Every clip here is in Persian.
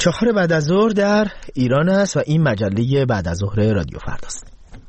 4 بعد از ظهر در ایران است و این مجله بعد از ظهر رادیو فرداست.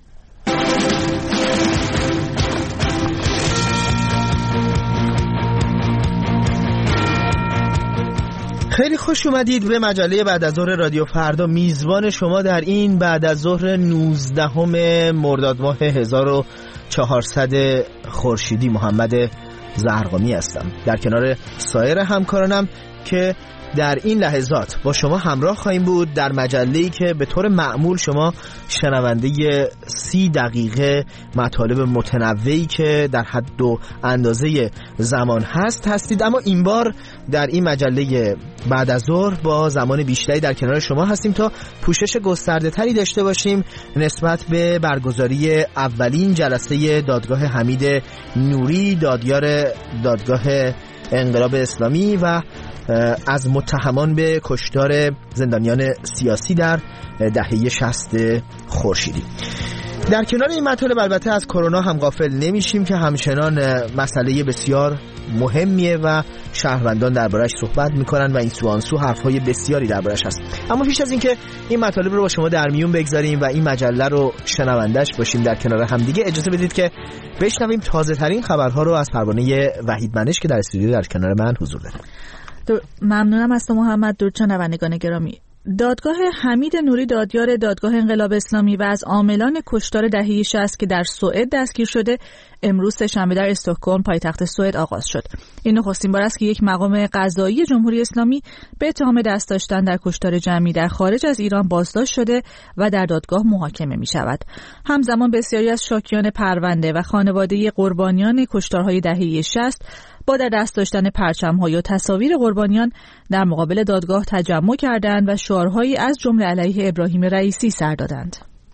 خیلی خوش اومدید به مجله بعد از ظهر رادیو فردا. میزبان شما در این بعد از ظهر 19 مرداد ماه 1400 خورشیدی محمد زرقامی هستم، در کنار سایر همکارانم که در این لحظات با شما همراه خواهیم بود در مجله‌ای که به طور معمول شما شنونده 30 دقیقه مطالب متنوعی که در حد و اندازه زمان هستید، اما این بار در این مجله بعد از ظهر با زمان بیشتری در کنار شما هستیم تا پوشش گسترده تری داشته باشیم نسبت به برگزاری اولین جلسه دادگاه حمید نوری، دادیار دادگاه انقلاب اسلامی و از متهمان به کشتار زندانیان سیاسی در دهه 60 خورشیدی. در کنار این مطالب البته از کرونا هم غافل نمیشیم که همچنان مسئله بسیار مهمیه و شهروندان دربارش صحبت میکنن و این سو آن سو حرفهای بسیاری دربارش هست. اما پیش از اینکه این مطالب رو با شما در میون بگذاریم و این مجله رو شنوندش باشیم در کنار هم دیگه، اجازه بدید که بشنویم تازه ترین خبرها رو از پروانه وحید منش که در استودیو در کنار من حضور داره. ممنونم از تو محمد. درود شنوندگان گرامی. دادگاه حمید نوری دادیار دادگاه انقلاب اسلامی و از عاملان کشتار دهه 60 که در سوئد دستگیر شده امروز سه‌شنبه در استکهلم پایتخت سوئد آغاز شد. این نخستین بار است که یک مقام قضایی جمهوری اسلامی به اتهام دست داشتن در کشتار جمعی در خارج از ایران بازداشت شده و در دادگاه محاکمه می شود. همزمان بسیاری از شاکیان پرونده و خانواده قربانیان کشتارهای دهه 60 با در دست داشتن پرچم‌ها یا تصاویر قربانیان در مقابل دادگاه تجمع کردند و شعارهایی از جمله علیه ابراهیم رئیسی سر دادند.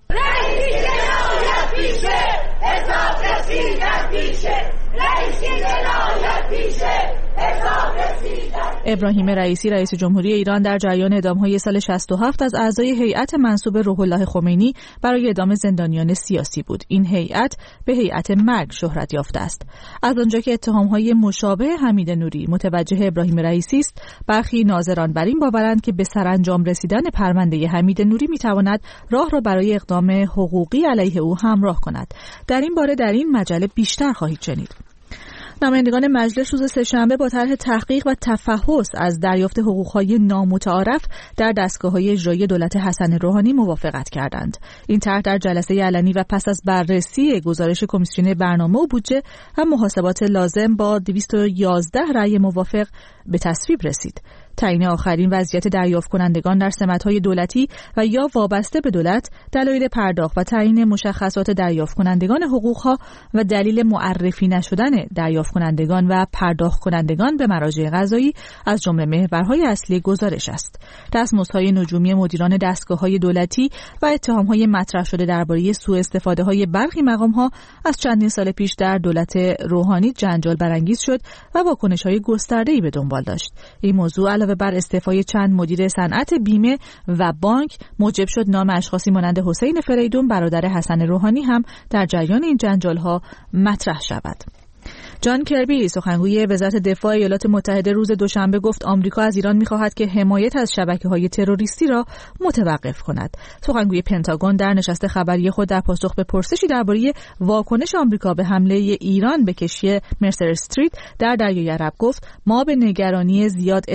ابراهیم رئیسی رئیس جمهوری ایران در جریان اعدام‌های سال 67 از اعضای هیئت منصوب روح الله خمینی برای اعدام زندانیان سیاسی بود. این هیئت به هیئت مرگ شهرت یافته است. از آنجا که اتهام‌های مشابه حمید نوری متوجه ابراهیم رئیسی است، برخی ناظران بر این باورند که به سرانجام رسیدن پرونده حمید نوری می‌تواند راه را برای اقدام حقوقی علیه او همراه کند. در این باره در این مجله بیشتر خواهید شنید. نمایندگان مجلس روز سه‌شنبه با طرح تحقیق و تفحص از دریافت حقوق‌های نامتعارف در دستگاه‌های اجرایی دولت حسن روحانی موافقت کردند. این طرح در جلسه علنی و پس از بررسی گزارش کمیسیون برنامه و بودجه و محاسبات لازم با 211 رأی موافق به تصویب رسید. تعیین آخرین وضعیت دریافت کنندگان در سمت‌های دولتی و یا وابسته به دولت، دلایل پرداخت و تعیین مشخصات دریافت کنندگان حقوق‌ها و دلیل معرفی نشدن دریافت کنندگان و پرداخت کنندگان به مراجع قضایی از جمله محورهای اصلی گزارش است. دستمزدهای نجومی مدیران دستگاه‌های دولتی و اتهام‌های مطرح شده درباره سوء استفاده‌های برخی مقام‌ها از چندین سال پیش در دولت روحانی جنجال برانگیز شد و واکنش‌های گسترده‌ای به دنبال داشت. این موضوع علاوه بر استعفای چند مدیر صنعت بیمه و بانک موجب شد نام اشخاصی مانند حسین فریدون برادر حسن روحانی هم در جریان این جنجال‌ها مطرح شود. جان کربی سخنگوی وزارت دفاع ایالات متحده روز دوشنبه گفت آمریکا از ایران می‌خواهد که حمایت از شبکه‌های تروریستی را متوقف کند. سخنگوی پنتاگون در نشست خبری خود در پاسخ به پرسشی درباره واکنش آمریکا به حمله ایران به کشتی مرسر استریت در دریای عرب گفت ما به نگرانی زیاد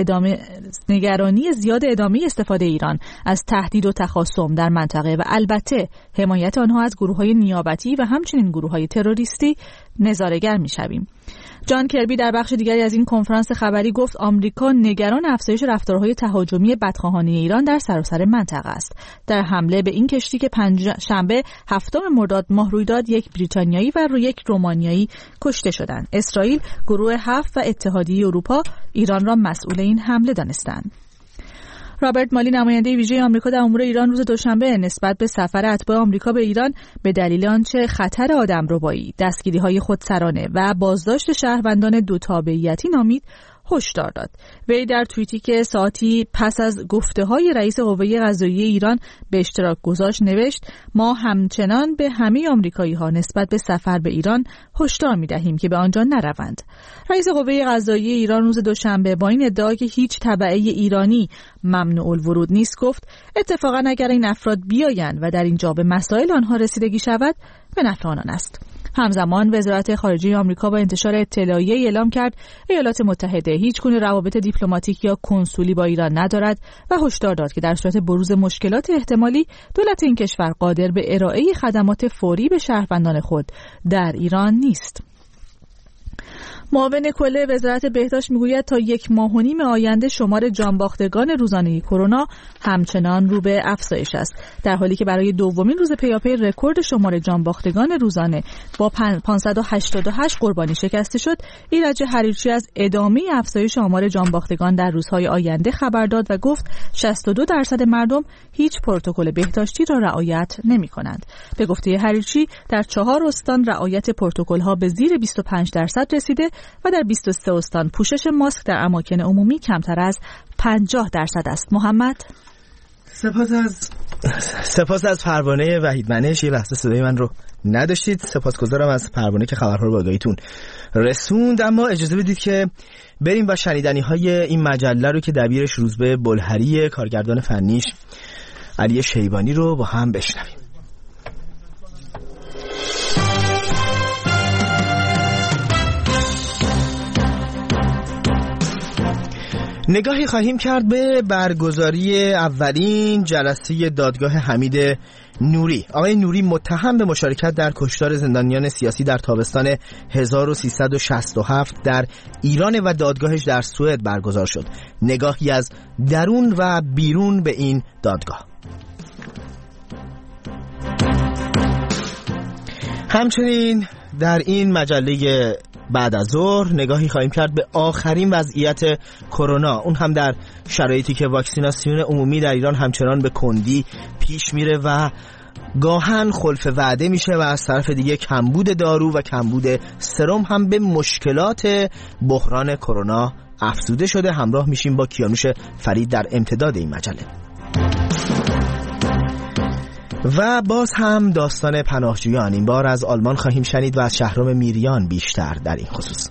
ادامه استفاده ایران از تهدید و تخاصم در منطقه و البته حمایت آنها از گروه‌های نیابتی و همچنین گروه‌های تروریستی نظاره‌گر می‌شویم. جان کربی در بخش دیگری از این کنفرانس خبری گفت آمریکا نگران افزایش رفتارهای تهاجمی بدخواهانه ایران در سراسر منطقه است. در حمله به این کشتی که شنبه 7 مرداد ماه روی داد، یک بریتانیایی و یک رومانیایی کشته شدند. اسرائیل، گروه 7 و اتحادیه اروپا ایران را مسئول این حمله دانستند. رابرت مالی نماینده ویژه آمریکا در امور ایران روز دوشنبه نسبت به سفر اتباع آمریکا به ایران به دلیل آنچه خطر آدمربایی، دستگیری‌های خودسرانه و بازداشت شهروندان دو تابعیتی نامید، هشدار داد. وی در توییتی که ساعتی پس از گفته‌های رئیس قوه قضاییه ایران به اشتراک گذاشت نوشت: ما همچنان به همه آمریکایی‌ها نسبت به سفر به ایران هشدار می‌دهیم که به آنجا نروند. رئیس قوه قضاییه ایران روز دوشنبه با این ادعا که هیچ تبعه ایرانی ممنوع الورود نیست گفت اتفاقا اگر این افراد بیایند و در اینجا به مسائل آنها رسیدگی شود به نفع آنان است. همزمان وزارت خارجه آمریکا با انتشار اطلاعیه اعلام کرد ایالات متحده هیچگونه روابط دیپلماتیک یا کنسولی با ایران ندارد و هشدار داد که در صورت بروز مشکلات احتمالی دولت این کشور قادر به ارائه خدمات فوری به شهروندان خود در ایران نیست. معاون کل وزارت بهداشت میگوید تا 1.5 ماه آینده شمار جانباختگان روزانه کرونا همچنان رو به افزایش است، در حالی که برای دومین روز پیاپی رکورد شمار جانباختگان روزانه با 588 قربانی شکسته شد. ایرج حریرچی از ادامه افزایش آمار جانباختگان در روزهای آینده خبر داد و گفت 62% مردم هیچ پروتکل بهداشتی را رعایت نمی‌کنند. به گفته حریرچی در 4 استان رعایت پروتکل‌ها به زیر 25% رسیده و در 23 استان پوشش ماسک در اماکن عمومی کمتر از 50% است. محمد، سپاس از پروانه وحید منش. یه لحظه صدای من رو نداشتید. سپاسگزارم از پروانه که خبرها رو به آگاهیتون رسوند. اما اجازه بدید که بریم و شنیدنی های این مجله رو که دبیرش روزبه بلهری، کارگردان فنیش علی شیبانی رو با هم بشنویم. نگاهی خواهیم کرد به برگزاری اولین جلسه دادگاه حمید نوری. آقای نوری متهم به مشارکت در کشتار زندانیان سیاسی در تابستان 1367 در ایران و دادگاهش در سوئد برگزار شد. نگاهی از درون و بیرون به این دادگاه. همچنین در این مجله بعد از ظهر نگاهی خواهیم کرد به آخرین وضعیت کرونا، اون هم در شرایطی که واکسیناسیون عمومی در ایران همچنان به کندی پیش میره و گاهن خلف وعده میشه و از طرف دیگه کمبود دارو و کمبود سرم هم به مشکلات بحران کرونا افزوده شده. همراه میشیم با کیانوش فرید در امتداد این مجله. و باز هم داستان پناهجویان، این بار از آلمان خواهیم شنید و از شهرام میریان بیشتر در این خصوص.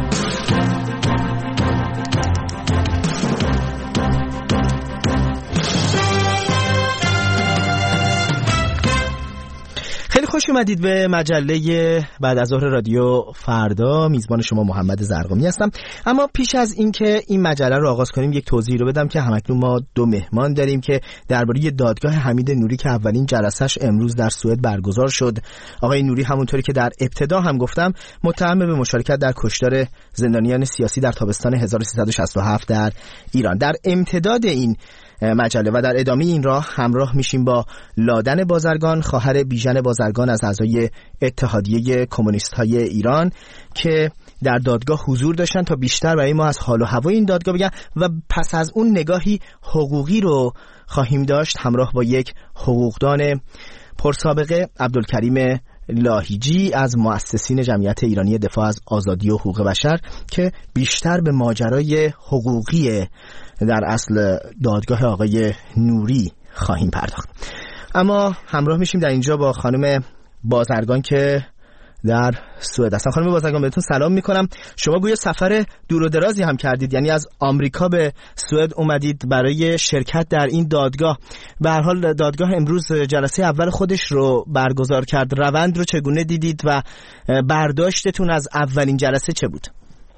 خیلی خوش اومدید به مجله بعد از ظهر رادیو فردا. میزبان شما محمد زرقامی هستم. اما پیش از اینکه این مجله رو آغاز کنیم یک توضیح رو بدم که همکنون ما 2 مهمان داریم که درباره دادگاه حمید نوری که اولین جلسه‌اش امروز در سوئد برگزار شد. آقای نوری همونطوری که در ابتدا هم گفتم متهم به مشارکت در کشتار زندانیان سیاسی در تابستان 1367 در ایران. در امتداد این مجله و در ادامه این راه همراه میشیم با لادن بازرگان، خواهر بیژن بازرگان از اعضای اتحادیه کمونیست‌های ایران که در دادگاه حضور داشتن تا بیشتر برای ما از حال و هوای این دادگاه بگن و پس از اون نگاهی حقوقی رو خواهیم داشت همراه با یک حقوقدان پرسابقه، عبدالکریم لاهیجی از مؤسسین جمعیت ایرانی دفاع از آزادی و حقوق بشر که بیشتر به ماجرای حقوقی در اصل دادگاه آقای نوری خواهیم پرداخت. اما همراه میشیم در اینجا با خانم بازرگان که در سوئد هستن. خانم بازرگان بهتون سلام میکنم. شما گویا سفر دور و درازی هم کردید، یعنی از آمریکا به سوئد اومدید برای شرکت در این دادگاه. به هر حال دادگاه امروز جلسه اول خودش رو برگزار کرد. روند رو چگونه دیدید و برداشتتون از اولین جلسه چه بود؟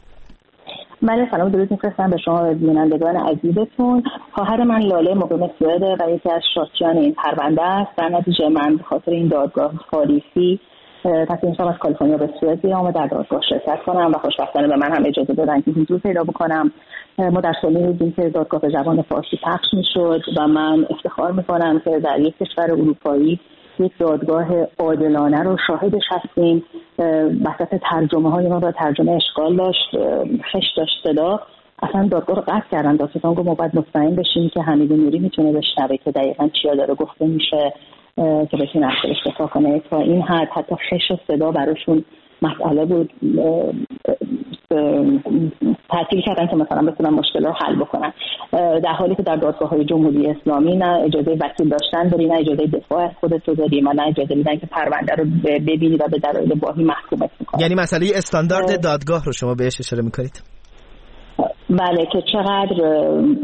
بله، سلام درود می‌فرستم به شما و بینندگان عزیزتون. خواهر من لاله مقیم سوئد و یکی از شاکیان این پرونده است. در نتیجه من به خاطر این دادگاه تاریخی تصمیم گرفتم از کالیفرنیا به سوئد بیام و در دادگاه شرکت کنم و خوشبختانه به من هم اجازه دادن که حضور پیدا بکنم. ما در سالی بودیم که دادگاه به زبان فارسی پخش می‌شد و من افتخار می‌کنم که در یک کشور اروپایی یک دادگاه عادلانه رو شاهدش هستیم. وسط ترجمه‌های ما و ترجمه اشکال داشت، خش داشت صدا. اصلا دادگاه رو قطع کردن. دادستان گفت ما باید مطمئن بشیم که حمید نوری میتونه بشنوه که دقیقاً چیا داره گفته میشه که بتونه اصلش دفاع کنه. تا این حد حتی خش و صدا براشون مسئله بود تعطیل کردن که مثلا بتونن مشکل رو حل بکنن، در حالی که در دادگاه‌های جمهوری اسلامی نه اجازه وکیل داشتن داری، نه اجازه دفاع از خودت رو داری، و نه اجازه میدن که پرونده رو ببینی و به دلایل واهی محکومت میکنن. یعنی مسئله استاندارد دادگاه رو شما بهش اشاره میکنید؟ بله، که چقدر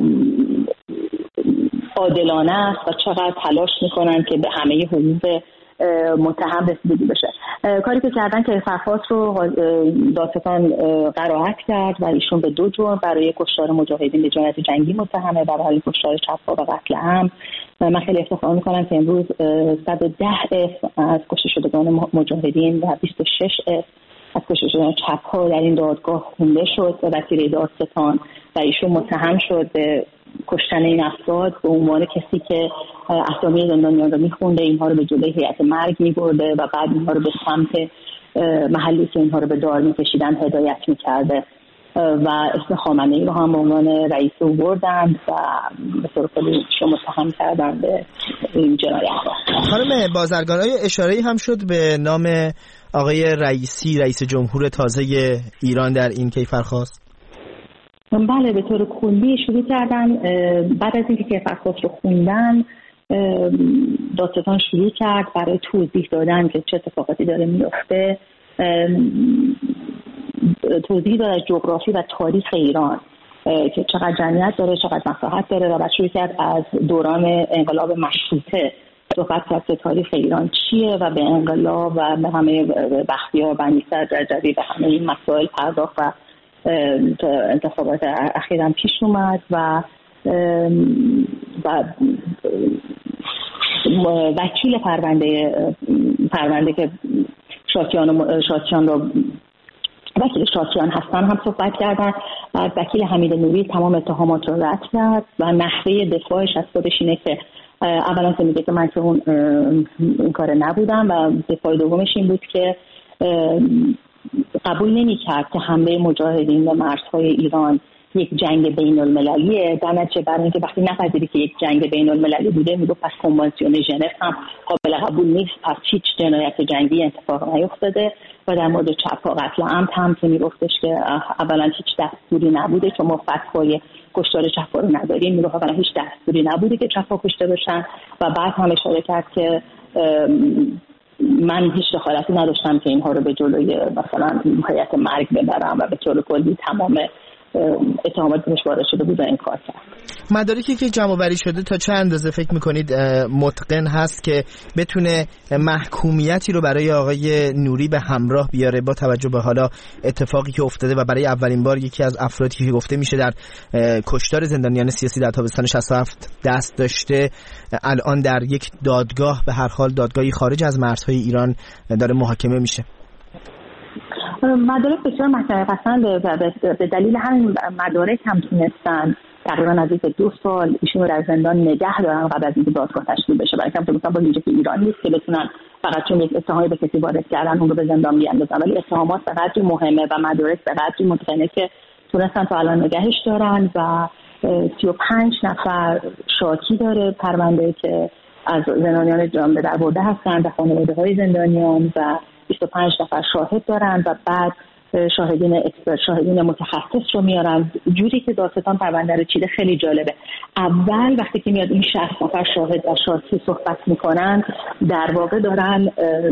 عادلانه است و چقدر تلاش میکنن که به همه حقوق متهم رسیدگی بشه. کاری که کردن که فرخواست رو دادستان قرائت کرد و ایشون به 2 جرم برای کشتار مجاهدین به جنایت جنگی متهمه و برای کشتار چپ‌ها و قتل عمد. من خیلی افتخار میکنم که امروز 110 اسم از کشته شدگان مجاهدین و 26 اسم از کشته شدگان چپ‌ها در این دادگاه خونده شد به وسیله دادستان و ایشون متهم شد به کشتن این افراد به عنوان کسی که اسامی زندانیان رو میخونده، اینها رو به جلوی هیئت مرگ میبرده و بعد اینها رو به سمت محلی که اینها رو به دار میکشیدن هدایت میکرده و اسم خامنه‌ای رو هم به عنوان رئیس او بردند و به طور کلی متهم کردن به این جنایت. خانم بازرگانای اشاره‌ای هم شد به نام آقای رئیسی، رئیس جمهور تازه ایران در این کیفرخواست؟ بله، به طور کلی شروع کردن. بعد از اینکه کیفرخواست رو خوندن دادستان شروع کرد برای توضیح دادن که چه اتفاقاتی داره میفته، توضیح داد از جغرافی و تاریخ ایران که چقدر جمعیت داره، چقدر مساحت داره و بعد شروع کرد از دوران انقلاب مشروطه صحبت کرد که تاریخ ایران چیه و به انقلاب و به همه بختیار بنی‌صدر رجبی و همه این مسائل پرداخت و انتخابات اخیراً پیش اومد و وکیل پرونده که شاتیان رو وکیل شاتیان هستن هم صحبت کردن. وکیل حمید نوری تمام اتهامات رو رد کرد و نحوه دفاعش از خودش اینه که اولا که میگه که من که این کار نبودم و دفاع دومش این بود که قبول نمی کرد که حمله مجاهدین به مرزهای ایران یک جنگ بین المللیه. در نتیجه برای اینکه وقتی نپذیری که یک جنگ بین المللی بوده میگه پس کنوانسیون ژنو هم قابل قبول نیست، پس هیچ جنایت جنگی اتفاق نیفتاده. و در مورد چپ‌ها قتل عمد هم که میگفتش که اولا هیچ دستوری نبوده که ما فتوای کشتار چپ‌ها رو نداریم، میگه اولا هیچ دستوری نبوده که چپ‌ها کشته بشن و بعد هم اشاره کرد که من هیچ دخالتی نداشتم که اینها رو به جلوی مثلا هیئت مرگ ببرم و به طور کلی تمام اتهامات بهش وارد شده بود و انکار کرد. مدارکی که جمع آوری شده تا چه اندازه فکر میکنید متقن هست که بتونه محکومیتی رو برای آقای نوری به همراه بیاره با توجه به حالا اتفاقی که افتاده و برای اولین بار یکی از افرادی که گفته میشه در کشتار زندانیان سیاسی در تابستان 67 دست داشته الان در یک دادگاه، به هر حال دادگاهی خارج از مرزهای ایران داره محاکمه میشه؟ مدارک بسیار مطرح پسنده و به دلیل همین مدارک هم تونستن تقریبا نزدیک به 2 سال ایشون رو در زندان نگه دارن قبل از اینکه دادگاه تشکیل بشه. برای اینکه مثلا با ویژه که ایران نیست که بتونن فقط چون یک اتهامی به کسی وارد کردن اون رو به زندان بیاندازن، ولی اتهامات به قدری مهمه و مدارک به قدری متقنه که تونستن تا الان نگهش دارن و 35 نفر شاکی داره پرونده که از زندانیان جان به در برده هستن و خانواده‌های زندانیان و 25 نفر شاهد دارن و بعد شاهدین متخصص رو میارن. جوری که دادستان پرونده رو چیده خیلی جالبه. اول وقتی که میاد این 60 نفر شاهد و شاکی صحبت میکنن در واقع دارن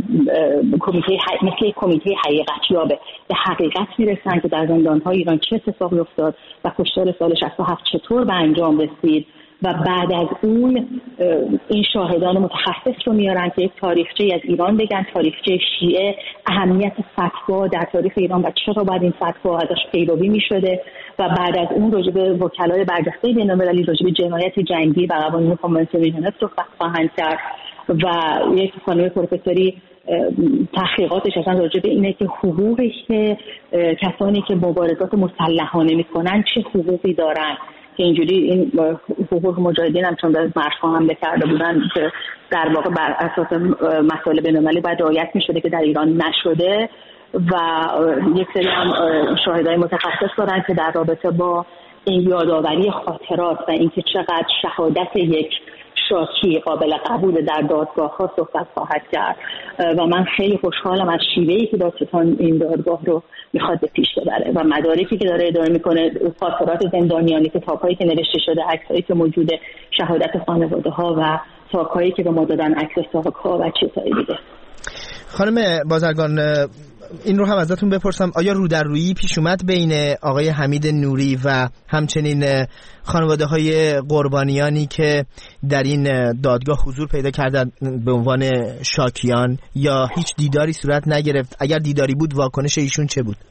مثل کمیته حقیقتیابه به حقیقت میرسن که در زندان‌های ایران چه اتفاقی افتاد و کشتار سال 67 چطور به انجام رسید و بعد از اون این شاهدان متخصص رو میارن که یک تاریخچه از ایران بگن، تاریخچه شیعه، اهمیت فتوا در تاریخ ایران و چرا باید این فتوا ازش پیروی میشده و بعد از اون راجع به وکلای برجسته بین‌المللی راجع به جنایت جنگی و قوانین کنوانسیون ژنو صحبت خواهند کرد و یک خانم پروفسوری تحقیقاتش اصلا راجع به اینه که حقوقی که کسانی که مبارزات مسلحانه میکنن چه حقوقی دارن که اینجوری این حقوق مجاهدین هم چون به مرزها حمله کرده بودن که در واقع بر اساس مسائل بین‌المللی باید رعایت می‌شده که در ایران نشده و یک سری هم شاهدای متخصص دارن که در رابطه با این یادآوری خاطرات و اینکه چقدر شهادت یک شاکی قابل قبول در دادگاه ها صحبت خواهد کرد و من خیلی خوشحالم از شیوهی که دادستان این دادگاه رو میخواد به پیش ببره و مدارکی که داره اداره میکنه، خاطرات زندانیانی، کتاب‌هایی که نوشته شده، عکسایی که موجوده، شهادت خانواده ها و ساکایی که به ما دادن، عکس ساک‌ها و چیزهای دیگه. خانم بازرگان، این رو هم ازتون بپرسم، آیا رو در رویی پیش اومد بین آقای حمید نوری و همچنین خانواده های قربانیانی که در این دادگاه حضور پیدا کردن به عنوان شاکیان، یا هیچ دیداری صورت نگرفت؟ اگر دیداری بود واکنش ایشون چه بود؟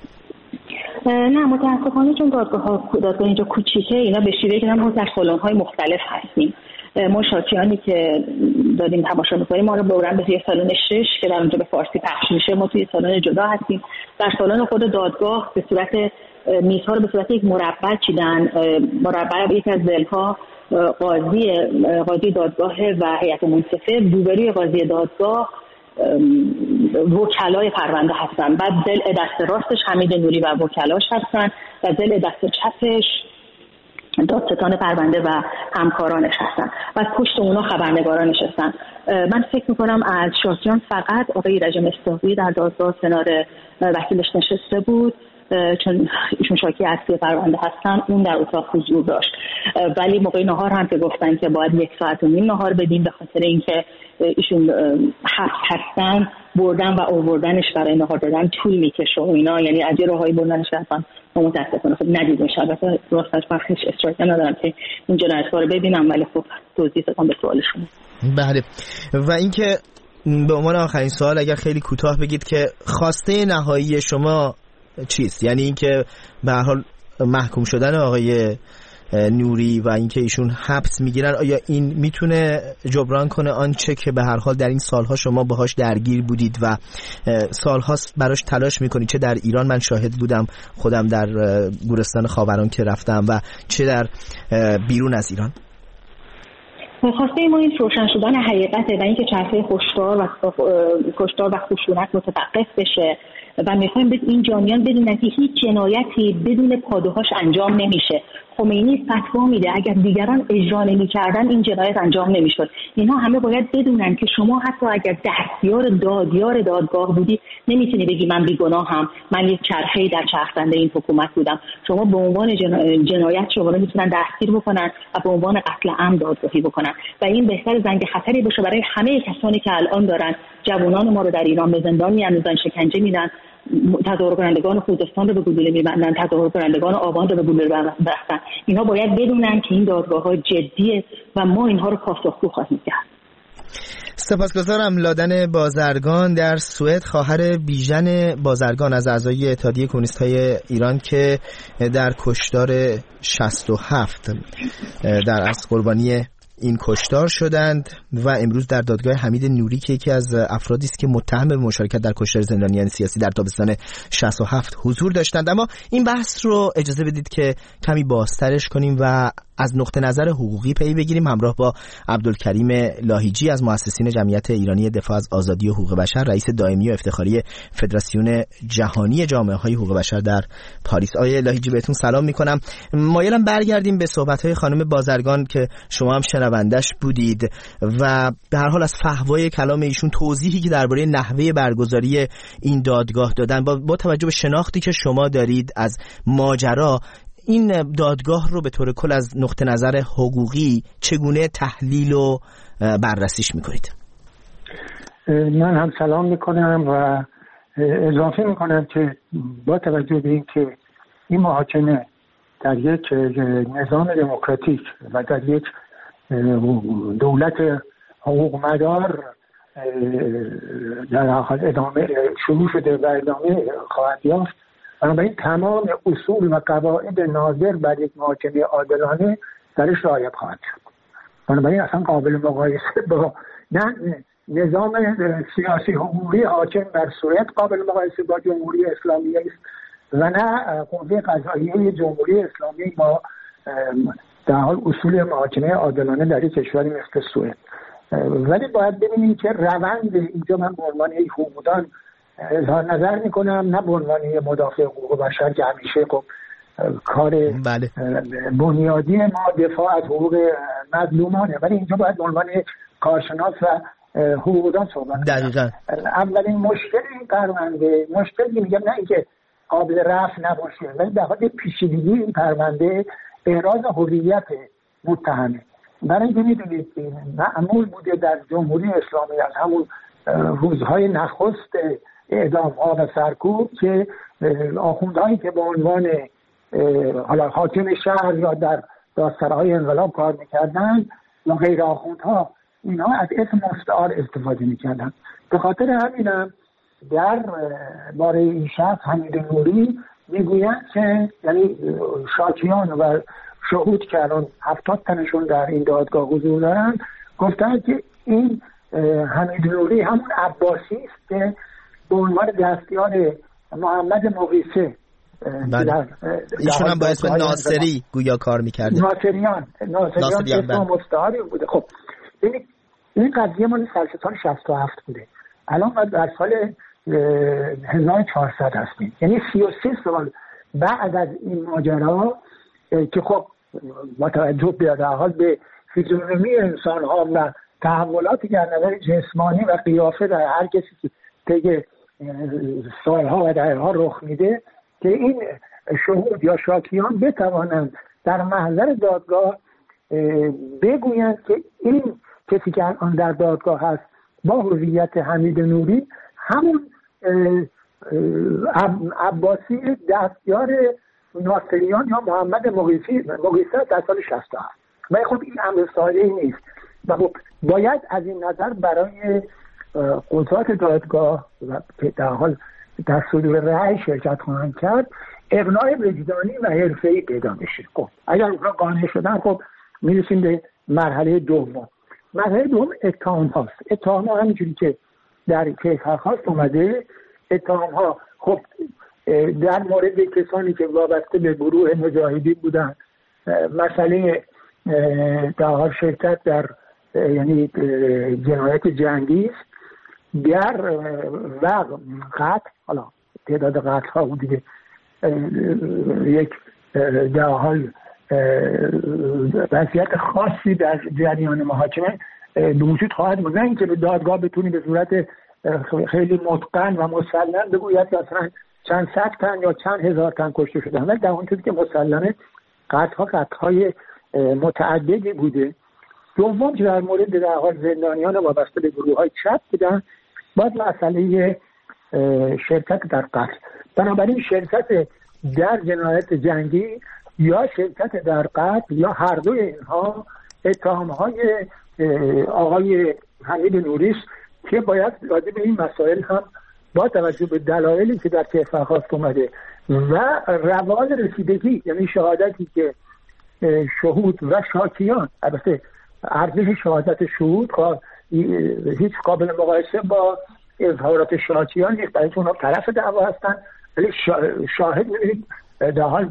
نه متاسفانه چون دادگاه اینجا کوچیکه، اینا به شیوهی که ما در سالن‌های مختلف هستیم. ما شاکیانی که داریم تماشا می‌کنیم ما رو برن به یه سالن 6 که در اونجا به فارسی پخش میشه، ما توی سالن جدا هستیم. در سالن خود دادگاه به صورت میزها رو به صورت یک مربع چیدن، مربع یکی از ذیل‌ها قاضی دادگاه و هیئت منصفه، روبروی قاضی دادگاه وکلای پرونده هستن، بعد ضلع دست راستش حمید نوری و وکلاش هستن و ضلع دست چپش دادستان پرونده و همکارانش هستن و پشت اونا خبرنگاران نشستن. من فکر میکنم از شاکیان فقط آقای ایرج مصداقی در دادگاه کنار وکیلش نشسته بود، چون ایشون شاکی اصلی پرونده هستن، اون در اتاق حضور داشت. ولی موقع نهار هم که گفتن که باید 1.5 ساعت نهار بدیم به خاطر اینکه ایشون حبس هستن، بردن و آوردنش برای نهار دادن طول میکشه و اینا، یعنی از یه راهایی بردنش رفتن. متاسفانه خب ندیدیم البته راستش بخش اصرار ندارم که این جنایت‌ها رو ببینم، ولی خب توضیح دادم به سوالشون. بله. و اینکه به عنوان آخرین سوال اگر خیلی کوتاه بگید که خواسته نهایی شما چیست؟ یعنی اینکه به هر حال محکوم شدن آقای نوری و اینکه ایشون حبس میگیرن، آیا این میتونه جبران کنه آنچه که به هر حال در این سالها شما باهاش درگیر بودید و سالهاست براش تلاش میکنید؟ چه در ایران، من شاهد بودم خودم در گورستان خاوران که رفتم، و چه در بیرون از ایران. خواسته ما این روشن شدن حقیقته و اینکه چرخه کشتار و خشونت متوقف بشه و میخوایم این جامعیان بدونن که هیچ جنایتی بدون پادوهاش انجام نمیشه. خمینی فتوا میده اگر دیگران اجرا نمی‌کردن این جنایت انجام نمیشد. اینها همه باید بدونن که شما حتی اگر دستیار دادگاه بودی نمیتونی بگی من بیگناهم، من یک چرخه‌ای در چرخنده این حکومت بودم. شما به عنوان جنایت شما رو میتونن دستگیر بکنن و به عنوان قتل عمد دادگاهی بکنن و این بهتر زنگ خطری باشه برای همه کسانی که الان دارن جوانان ما رو در ایران به زندان میاندازن، شکنجه میدن، تظاهر کنندگان خوزستان رو به گلوله میبندن، تظاهر کنندگان آبان رو به گلوله بستن. اینها باید بدونن که این دادگاه‌ها جدیه و ما اینها رو پاسخگو خواهیم کرد. سپاسگزارم. لادن بازرگان در سوئد، خواهر بیژن بازرگان از اعضای اتحادیه کمونیست‌های ایران که در کشتار 67 در از قربانی این کشتار شدند و امروز در دادگاه حمید نوری که یکی از افرادی است که متهم به مشارکت در کشتار زندانیان سیاسی در تابستان 67 حضور داشتند. اما این بحث رو اجازه بدید که کمی بازترش کنیم و از نقطه نظر حقوقی پی بگیریم همراه با عبدالکریم لاهیجی از مؤسسین جمعیت ایرانی دفاع از آزادی و حقوق بشر، رئیس دائمی و افتخاری فدراسیون جهانی جامعه‌های حقوق بشر در پاریس. آقای لاهیجی بهتون سلام می‌کنم. مایلم برگردیم به صحبت‌های خانم بازرگان که شما هم شنوندش بودید و به هر حال از فحوای کلام ایشون توضیحی که درباره نحوه برگزاری این دادگاه دادن، با توجه به شناختی که شما دارید از ماجرا، این دادگاه رو به طور کل از نقطه نظر حقوقی چگونه تحلیل و بررسیش میکنید؟ من هم سلام میکنم و اضافه میکنم که با توجه به این که این محاکمه در یک نظام دموکراتیک و در یک دولت حقوق مدار در حال ادامه شروع شده و ادامه خواهد یافت، بنابراین تمام اصول و قواعد ناظر بر یک محاکمه عادلانه درش رعایت خواهد شد. بنابراین اصلا قابل مقایسه با نه نظام سیاسی حقوقی حاکم بر سوئد قابل مقایسه با جمهوری اسلامی است و نه قوه قضاییه جمهوری اسلامی با در حال اصول محاکمه عادلانه در یک کشوری مثل سوئد. ولی باید ببینیم که روند اینجا من به عنوان یک حقوقدان اظهار نظر میکنم، نه به عنوان مدافع حقوق بشر که همیشه خب کار بنیادی ما دفاع از حقوق مظلومانه، ولی اینجا باید به عنوان کارشناس و حقوقدان صحبت دقیقاً. اولین مشکل این پرونده، مشکلی میگم نه اینکه قابل رفع نباشه، ولی به خاطر پیچیدگی این پرونده احراز هویت متهمه. برای اینکه میدونید معمول بوده در جمهوری اسلامی از همون روزهای نخست اعدام‌ها و سرکوب که آخوندهایی که به عنوان حالا حاکم شهر یا در دادسراهای انقلاب کار میکردن یا غیر آخوندها، اینها از اسم مستعار استفاده میکردن. به خاطر همینم در باره این شخص حمید نوری میگویند که یعنی شاکیان و شهود که الان 70 تنشون در این دادگاه حضور دارن گفتن که این حمید نوری همون عباسی است که به عنوان دستیار محمد مغیثه ایشون هم با اسم ناصری گویا کار میکرده. ناصریان اسم مستعاری بوده. خب این قضیه مال سال 67 بوده، الان ما در سال 1400 هستیم، یعنی 33 سال بعد از این ماجرا که خب با توجه به حال به فیزیولوژی انسان ها و تحولاتی که از نظر جسمانی و قیافه در هر کسی که طی سالها و دهه‌ها رخ میده که این شهود یا شاکیان بتوانند در محضر دادگاه بگویند که این کسی که الان در دادگاه هست با هویت حمید نوری همون عباسی دستیار ناصریان یا محمد مغیثه در سال 67. ولی خب این امر ساده‌ای نیست و خب باید از این نظر برای قضات دادگاه و که در حال در صدور رأی شرکت خواهند کرد اقناع وجدانی و حرفه‌ای پیدا بشه. خب اگر اونها قانع شدن خب میرسیم به مرحله دوم. مرحله دوم اتهام هاست. اتهام ها همینجوری که در کیس خاص اومده، اتهام ها خب در مورد کسانی که وابسته به گروه مجاهدین بودن، مسئله در حال شرکت در یعنی جنایت جنگی است، در و قتل، حالا تعداد قتل ها اون دیگه یک در حال وضعیت خاصی در جریان محاکمه به وجود خواهد بود، نه اینکه به دادگاه بتونی به صورت خیلی متقن و مسلم بگوید که اصلا چند صد تن یا چند هزار تن کشته شدن، ولی در اون چیزی که مسلمه قتل‌های متعددی بوده. دوم که در مورد در حال زندانیان وابسته به گروه‌های چپ بودن، باز مسئله شرکت در قتل. بنابراین شرکت در جنایت جنگی یا شرکت در قتل یا هر دوی اینها اتهام‌های آقای حمید نوری است که باید راجع به این مسائل هم با توجه به دلایلی که در کیس خواست اومده و روال رسیدگی، یعنی شهادتی که شهود و شاکیان، البته ارزش شهادت شهود هیچ قابل مقایسه با اظهارات شاکیان نیست، برای اونها طرف دعوا هستن، ولی شاهد می‌بینید در حال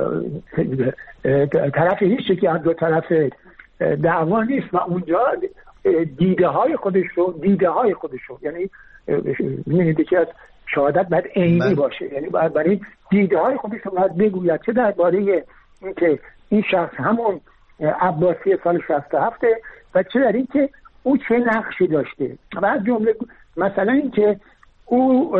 طرف هیچ که از دو طرف دعوا نیست و اونجا دیده های خودش رو یعنی می‌بینید که از شهادت باید عینی باشه، یعنی باید برای دیده های خودش رو باید بگوید چه درباره اینکه این شخص همون عباسی سال 67 و چه در این که او چه نقشی داشته و از جمله مثلا این که او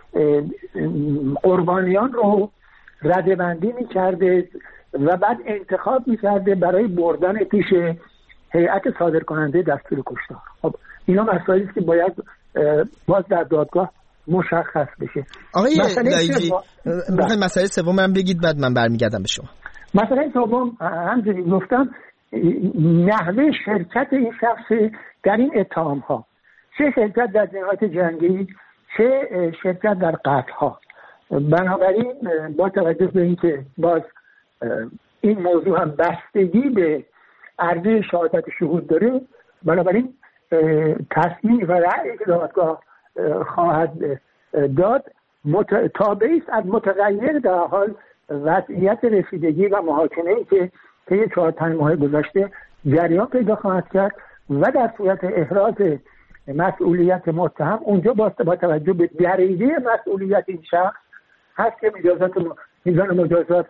قربانیان رو ردبندی می‌کرده و بعد انتخاب می‌کرده برای بردن پیش هیئت صادرکننده دستور کشتار. خب اینا مسائلی است که باید باز در دادگاه مشخص بشه. آقای لایجی مسئله سوم هم بگید بعد من برمیگردم به شما. مسئله سوم همونجوری گفتم نحوه شرکت این شخص در این اتهام ها، چه شرکت در جنایت جنگی چه شرکت در قتل ها. بنابراین با توجه به اینکه باز این موضوع هم بستگی به عرضه شهادت شهود داره، بنابراین تصمیم و رأی که دادگاه خواهد داد تابعی است از متغیر در حال وضعیت رسیدگی و محاکمه‌ای که طی 4-5 ماه گذشته جریان پیدا خواهد کرد و در صورت احراز مسئولیت متهم اونجا با توجه به درجه مسئولیت این شخص هست که میزان مجازات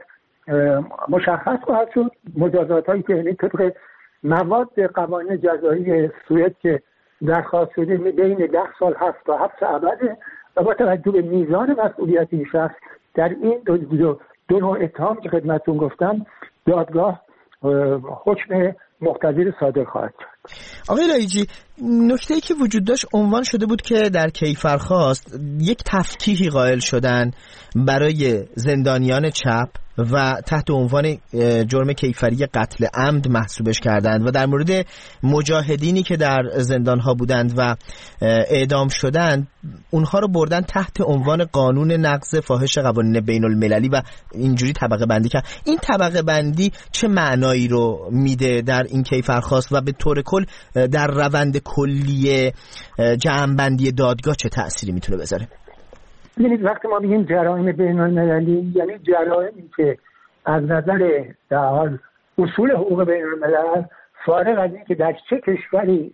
مشخص خواهد شد. مجازات هایی که طبق مواد قوانین جزایی سوئد که درخواست شده بین 10 سال هست تا 7 ابد و با توجه به میزان مسئولیت این شخص در این دو نوع اتهام که خدمتتون گفتم دادگاه حکم مقتضی صادر خواهد کرد. آقای رایجی، نکته‌ای که وجود داشت عنوان شده بود که در کیفرخواست یک تفکیکی قائل شدن برای زندانیان چپ و تحت عنوان جرم کیفری قتل عمد محسوبش کردند و در مورد مجاهدینی که در زندانها بودند و اعدام شدند اونها رو بردن تحت عنوان قانون نقض فاحش قوانین بین المللی و اینجوری طبقه بندی کرد. این طبقه بندی چه معنایی رو میده در این کیفرخواست و به طور کل در روند کلی جمع‌بندی دادگاه چه تأثیری میتونه بذاره؟ ببینید وقتی ما میگیم جرایم بین المللی یعنی جرایمی که از نظر در حال اصول حقوق بین الملل فارغ از این که در چه کشوری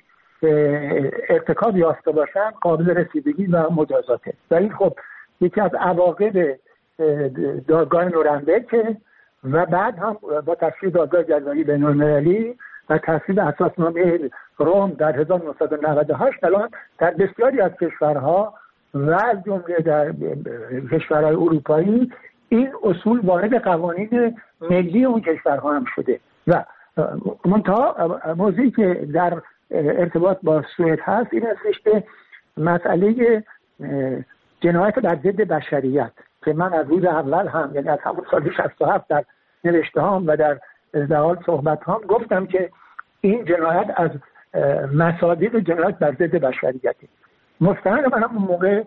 ارتکاب یافته باشن قابل رسیدگی و مجازاته و این خب یکی از عواقب دادگاه نورنبرگ و بعد هم با تصویب دادگاه جزایی بین المللی و تصویب اساسنامه روم در 1998 الان در بسیاری از کشورها و از جمله در کشورهای اروپایی این اصول وارد قوانین ملی اون کشورها هم شده و منتها موضوعی که در ارتباط با سوئد هست این هستش که مسئله جنایت بر ضد بشریت که من از روز اول هم یعنی از همون سال 67 در نوشته هام و در حال صحبت هام گفتم که این جنایت از مصادیق جنایت بر ضد بشریتی. مستند من اون موقع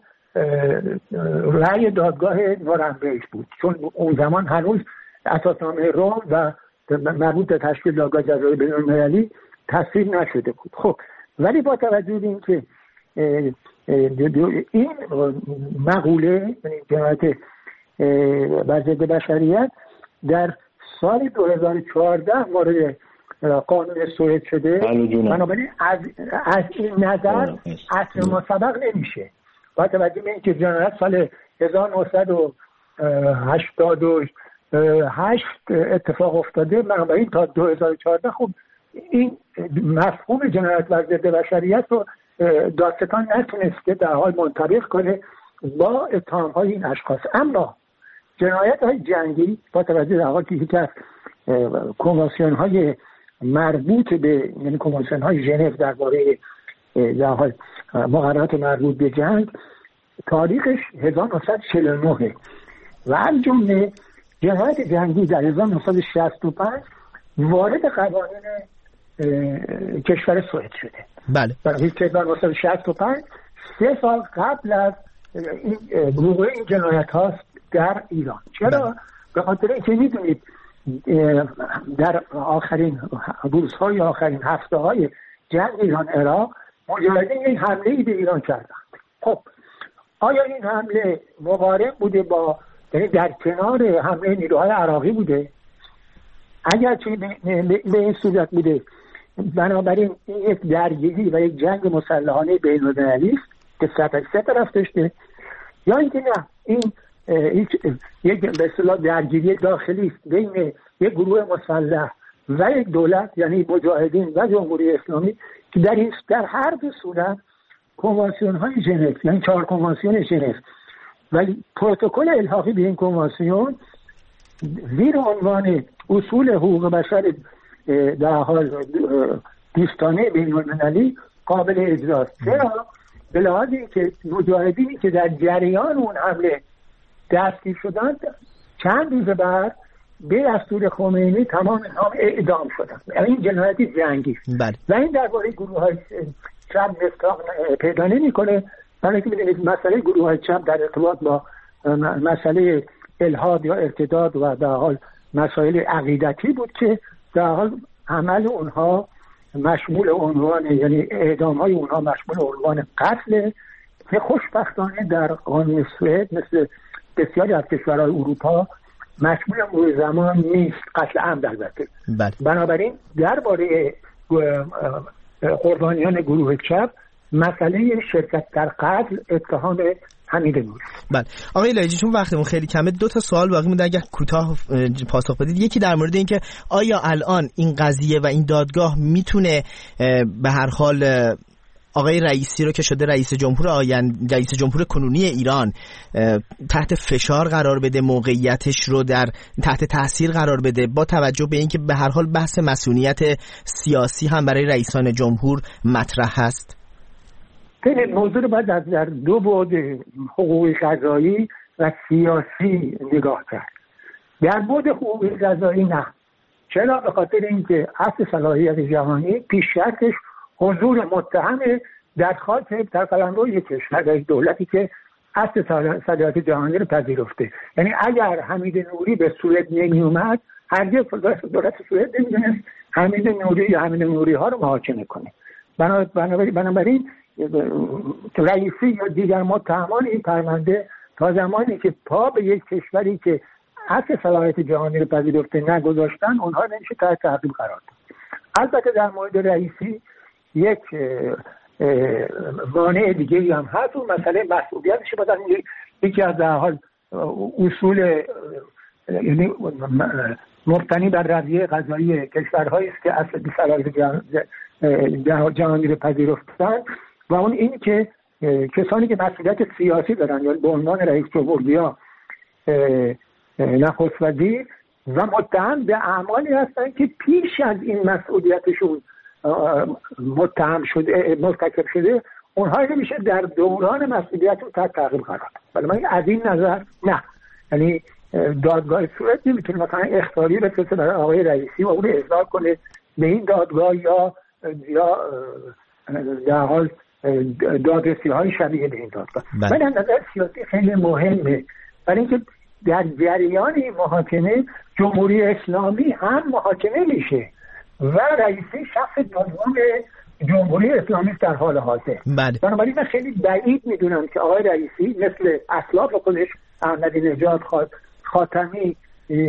رأی دادگاه نورنبرگ بود چون اون زمان هنوز اساسنامه روم و مربوط به تشکیل دادگاه جزایی بین المللی تصویب نشده بود. خب ولی با توجه به این که این مقوله یعنی جنایت بر ضد بشریت در سال 2014 وارد قانون سوئد شده بنابراین از این نظر اصل ما سبق نمیشه. با توجه به اینکه جنایت سال 1988 اتفاق افتاده بنابراین تا 2014 خب این مفهوم جنایت بر ضد بشریت رو دادستان نتونسته در حال منطبق کنه با اتهام‌های این اشخاص. اما جنایت‌های جنگی با توجه به حال که یکی از کنوانسیون‌های مربوط به یعنی کنوانسیون‌های ژنو درباره در حال مقررات مربوط به جنگ تاریخش 1949 و از جمله جنایت جنگی در 1965 وارد قوانین کشور سوئد شده. بله. برای 1965 3 سال قبل از این وقوع این جنایت هاست در ایران. چرا؟ به خاطر اینکه میدونید در آخرین روزهای آخرین هفته های جنگ ایران عراق مجاهدین این حمله به ایران کردند. خب آیا این حمله مقارن بوده با یعنی در کنار حمله نیروهای عراقی بوده؟ اگر چه به این صورت بوده بنابراین این یک درگیری و یک جنگ مسلحانه بین المللی است که سه طرف داشته یا اینکه نه این یک به اصطلاح درگیری داخلی است بین یک گروه مسلح و یک دولت یعنی مجاهدین و جمهوری اسلامی که در هر دو صورت کنوانسیون های ژنو یعنی 4 کنوانسیون ژنو و پروتکل الحاقی به این کنوانسیون زیر عنوان اصول حقوق بشر در حال دوستانه بین المللی قابل اجراست. چرا؟ به لحاظ اینکه مجاهدینی که در جریان اون حمله دستگیر شدند چند روز بعد به دستور خمینی تمام اینها اعدام شدند. این جنایتی جنگی و این درباره گروه های چپ مستاق پیدا نمی‌کنه. برای اینکه ببینید مسئله گروه های چپ در ارتباط با مسئله الحاد یا ارتداد و در حال مسائل عقیدتی بود که در حال عمل اونها مشمول عنوان یعنی اعدام های اونها مشمول عنوان قتل که خوشبختانه در قانون سوئد مثل بسیاری از کشورهای اروپا مشمول مرور زمان نیست، قتل عمد البته. بنابراین درباره قربانیان گروه چپ مسئله شرکت در قتل اتهام حمید نوری. بله آقای لایجی، چون وقتمون خیلی کمه 2 تا سوال باقی مونده، اگر کوتاه پاسخ بدید. یکی در مورد اینکه آیا الان این قضیه و این دادگاه میتونه به هر حال آقای رئیسی رو که شده رئیس جمهور کنونی ایران تحت فشار قرار بده، موقعیتش رو تحت تاثیر قرار بده، با توجه به اینکه به هر حال بحث مسئولیت سیاسی هم برای رئیسان جمهور مطرح هست؟ این موضوع رو باید در 2 بعد حقوقی قضایی و سیاسی نگاه کرد. در بعد حقوقی قضایی نه. چرا؟ به خاطر اینکه اصل صلاحیت جهانی پیش شرطش حضور متهم در خاک در قلمرو یک کشور، در دولتی که اصل صلاحیت جهانی رو پذیرفته. یعنی اگر حمید نوری به سوئد نمی اومد، هرگز دولت سوئد نمی‌تونست حمید نوری یا حمید نوری ها رو محاکمه کنه. بنابراین رئیسی یا دیگر متهمان این پرونده تا زمانی که پا به یک کشوری که اصل صلاحیت جهانی رو پذیرفته نگذاشتن، اونها نمیشه تحت تعقیب قرار داد. البته در مورد رئیسی یک مانع دیگه هم هست، اون مسئله مسئولیتش. مثلا یکی از در حال اصول یعنی مبتنی بر رویه قضایی کشورهایی است که اصل صلاحیت جهانی رو پذیرفتن، و اون این که کسانی که مسئولیت سیاسی دارن یا به عنوان رئیس جمهور یا نخست وزیر و متهم به اعمالی هستن که پیش از این مسئولیتشون متهم شده، مرتکب شده، اونها نمیشه در دوران مسئولیتشون تحت تعقیب قرار داد. ولی من از این نظر نه، یعنی دادگاه سوئد نمیتونه مثلا اخطاری بفرسته برای آقای رئیسی و اون اصرار کنه به این دادگاه یا در حال دادرسی های شبیه به این دادگاه. من از نظر سیاسی خیلی مهمه، برای اینکه در جریان این محاکمه جمهوری اسلامی هم محاکمه میشه و رئیسی شخص دوم جمهوری اسلامی در حال حاضر. بنابراین من خیلی بعید میدونم که آقای رئیسی مثل اسلاف خودش احمدی نژاد، خاتمی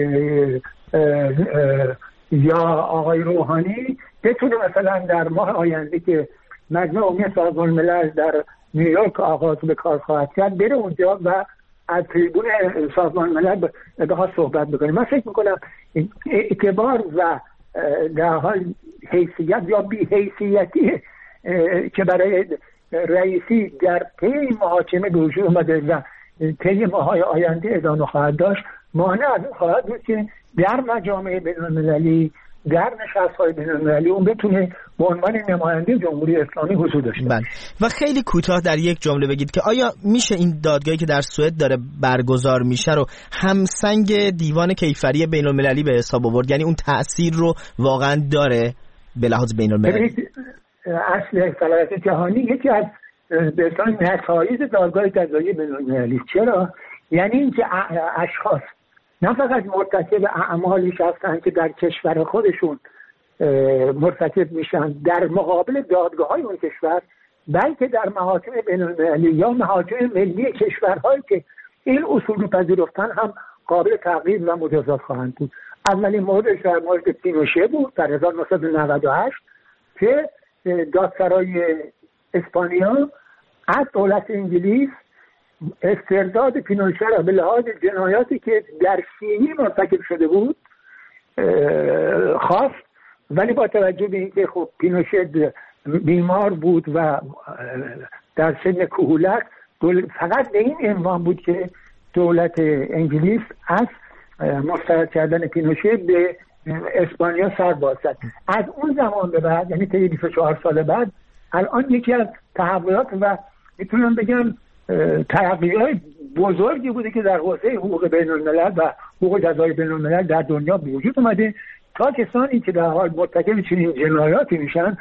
یا آقای روحانی بتونه مثلا در ماه آینده که مجمع عمومی سازمان ملل در نیویورک آغاز به کار خواهد کرد، بره اونجا و از تریبون سازمان ملل بخواد صحبت بکنه. من فکر میکنم اعتبار و در حال حیثیت یا بی حیثیتی که برای رئیسی در طی محاکمه به وجود اومده و طی ماه‌های آینده ادامه خواهد داشت، مانع از این خواهد بود که در مجامع بین‌المللی، در نشست‌های بین‌المللی اون بتونه به عنوان نماینده جمهوری اسلامی حضور داشته باشه. و خیلی کوتاه در یک جمله بگید که آیا میشه این دادگاهی که در سوئد داره برگزار میشه رو همسنگ دیوان کیفری بین‌المللی به حساب آورد؟ یعنی اون تأثیر رو واقعا داره به لحاظ بین‌المللی؟ اصل صلاحیت جهانی یکی از به اصطلاح نتایج دادگاه جزایی بین‌المللی. چرا؟ یعنی اینکه اشخاص نه فقط مرتکب اعمالی هستند که در کشور خودشون مرتکب میشن در مقابل دادگاه‌های اون کشور، بلکه در محاکم بین‌المللی یا محاکم ملی کشورهایی که این اصول رو پذیرفتن هم قابل تعقیب و مجازات خواهند بود. اولین موردش در مورد پینوشه بود در 1998 که دادسرای اسپانیا از دولت انگلیس استرداد پینوشه را به لحاظ جنایاتی که در شیلی مرتکب شده بود خواست، ولی با توجه به اینکه خب پینوشه بیمار بود و در سن کهولت فقط به این عنوان بود که دولت انگلیس از مسترد کردن پینوشه به اسپانیا سر باز زد. از اون زمان به بعد، یعنی طی 24 سال بعد، الان یکی از تحولات و میتونم بگم ترقی‌های بزرگی بوده که در حوزه حقوق بین‌الملل و حقوق جزایی بین‌الملل در دنیا به وجود اومده تا کسانی که در حال مرتکب چنین جنایاتی میشن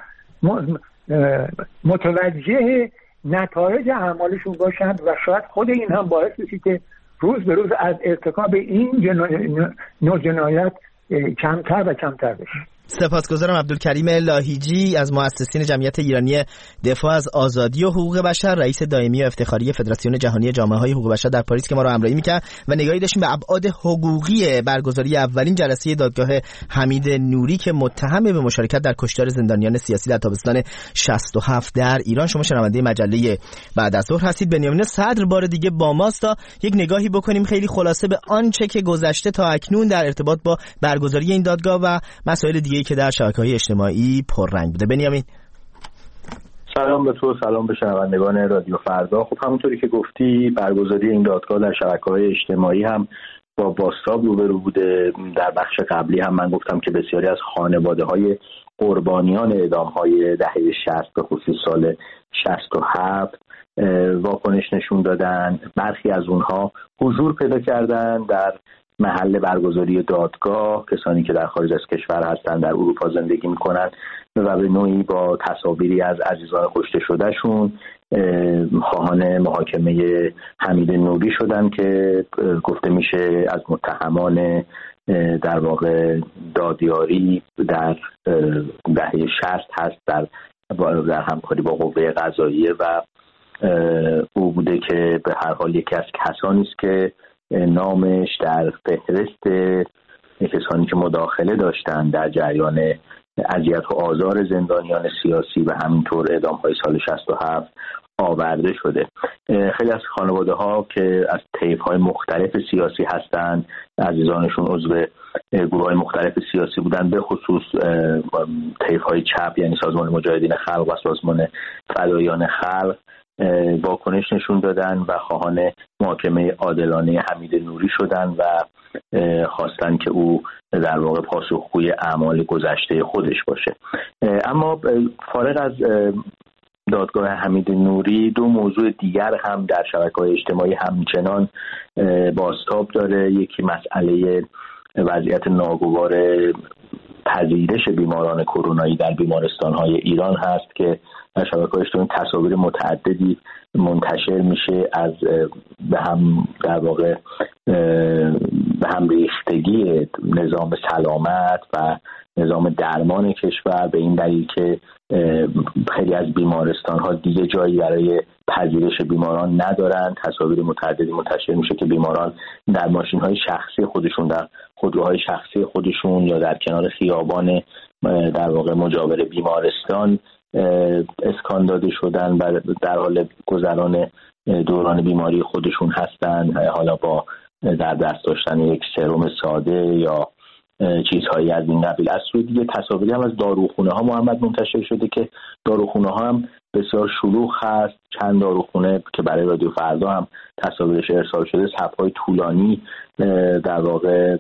متوجه نتایج اعمالشون باشند و شاید خود این هم باعث بشه که روز به روز از ارتکاب این نوع جنایت کمتر و کمتر بشه. سپاسگزارم. عبدالکریم لاهیجی از مؤسسین جمعیت ایرانی دفاع از آزادی و حقوق بشر، رئیس دائمی و افتخاری فدراسیون جهانی جامعه‌های حقوق بشر در پاریس که ما رو همراهی می‌کرد و نگاهی داشتیم به ابعاد حقوقی برگزاری اولین جلسه دادگاه حمید نوری که متهم به مشارکت در کشتار زندانیان سیاسی در تابستان 67 در ایران. شما شنونده مجله بعد از ظهر هستید. بنیامین صدر بار دیگه با ماست تا یک نگاهی بکنیم خیلی خلاصه به آنچه که گذشته تا اکنون در ارتباط با برگزاری این دادگاه و مسائل دیگه‌ای که در شبکه‌های اجتماعی پررنگ بوده. بنیامین سلام به تو، سلام به شنوندگان رادیو فردا. خب همونطوری که گفتی برگزاری این دادگاه در شبکه‌های اجتماعی هم با بازتاب روبرو بوده. در بخش قبلی هم من گفتم که بسیاری از خانواده‌های قربانیان اعدام‌های دهه 60 به خصوص سال 67 واکنش نشون دادن. برخی از اونها حضور پیدا کردن در محل برگزاری دادگاه، کسانی که در خارج از کشور هستند، در اروپا زندگی میکنن و به نوعی با تصاویری از عزیزان کشته شدهشون خواهان محاکمه حمید نوری شدن که گفته میشه از متهمان در واقع دادیاری در دهه 60 هست در همکاری با قوه قضاییه و او بوده که به هر حال یکی از کسانی است که نامش در فهرست کسانی که مداخله داشتند در جریان اذیت و آزار زندانیان سیاسی و همینطور اعدام‌های سال 67 آورده شده. خیلی از خانواده‌ها که از طیف‌های مختلف سیاسی هستند، عزیزانشون عضو گروه‌های مختلف سیاسی بودند، به خصوص طیف‌های چپ یعنی سازمان مجاهدین خلق و سازمان فدایان خلق، واکنش نشون دادن و خواهان محاکمه عادلانه حمید نوری شدن و خواستن که او در واقع پاسخگوی اعمال گذشته خودش باشه. اما فارغ از دادگاه حمید نوری، دو موضوع دیگر هم در شبکه‌های اجتماعی همچنان بازتاب داره. یکی مسئله وضعیت ناگوار پذیرش بیماران کرونایی در بیمارستان‌های ایران هست که در شبکه‌های اجتماعی تصاویر متعددی منتشر میشه از به هم در واقع به هم ریختگی نظام سلامت و نظام درمان کشور، به این دلیل که خیلی از بیمارستان‌ها دیگه جایی برای پذیرش بیماران ندارن. تصاویر متعددی منتشر میشه که بیماران در ماشین‌های شخصی خودشون، در خودروهای شخصی خودشون یا در کنار خیابان در واقع مجاور بیمارستان اسکان داده شدن و در حال گذران دوران بیماری خودشون هستن، حالا با در دست داشتن یک سرم ساده یا چیزهایی از این قبیل. از سوی دیگه تصاویری هم از داروخونه ها محمد منتشر شده که داروخونه ها هم بسیار شلوغ هست. چند داروخونه که برای رادیو فردا هم تصاویرش ارسال شده صف‌های طولانی در واقع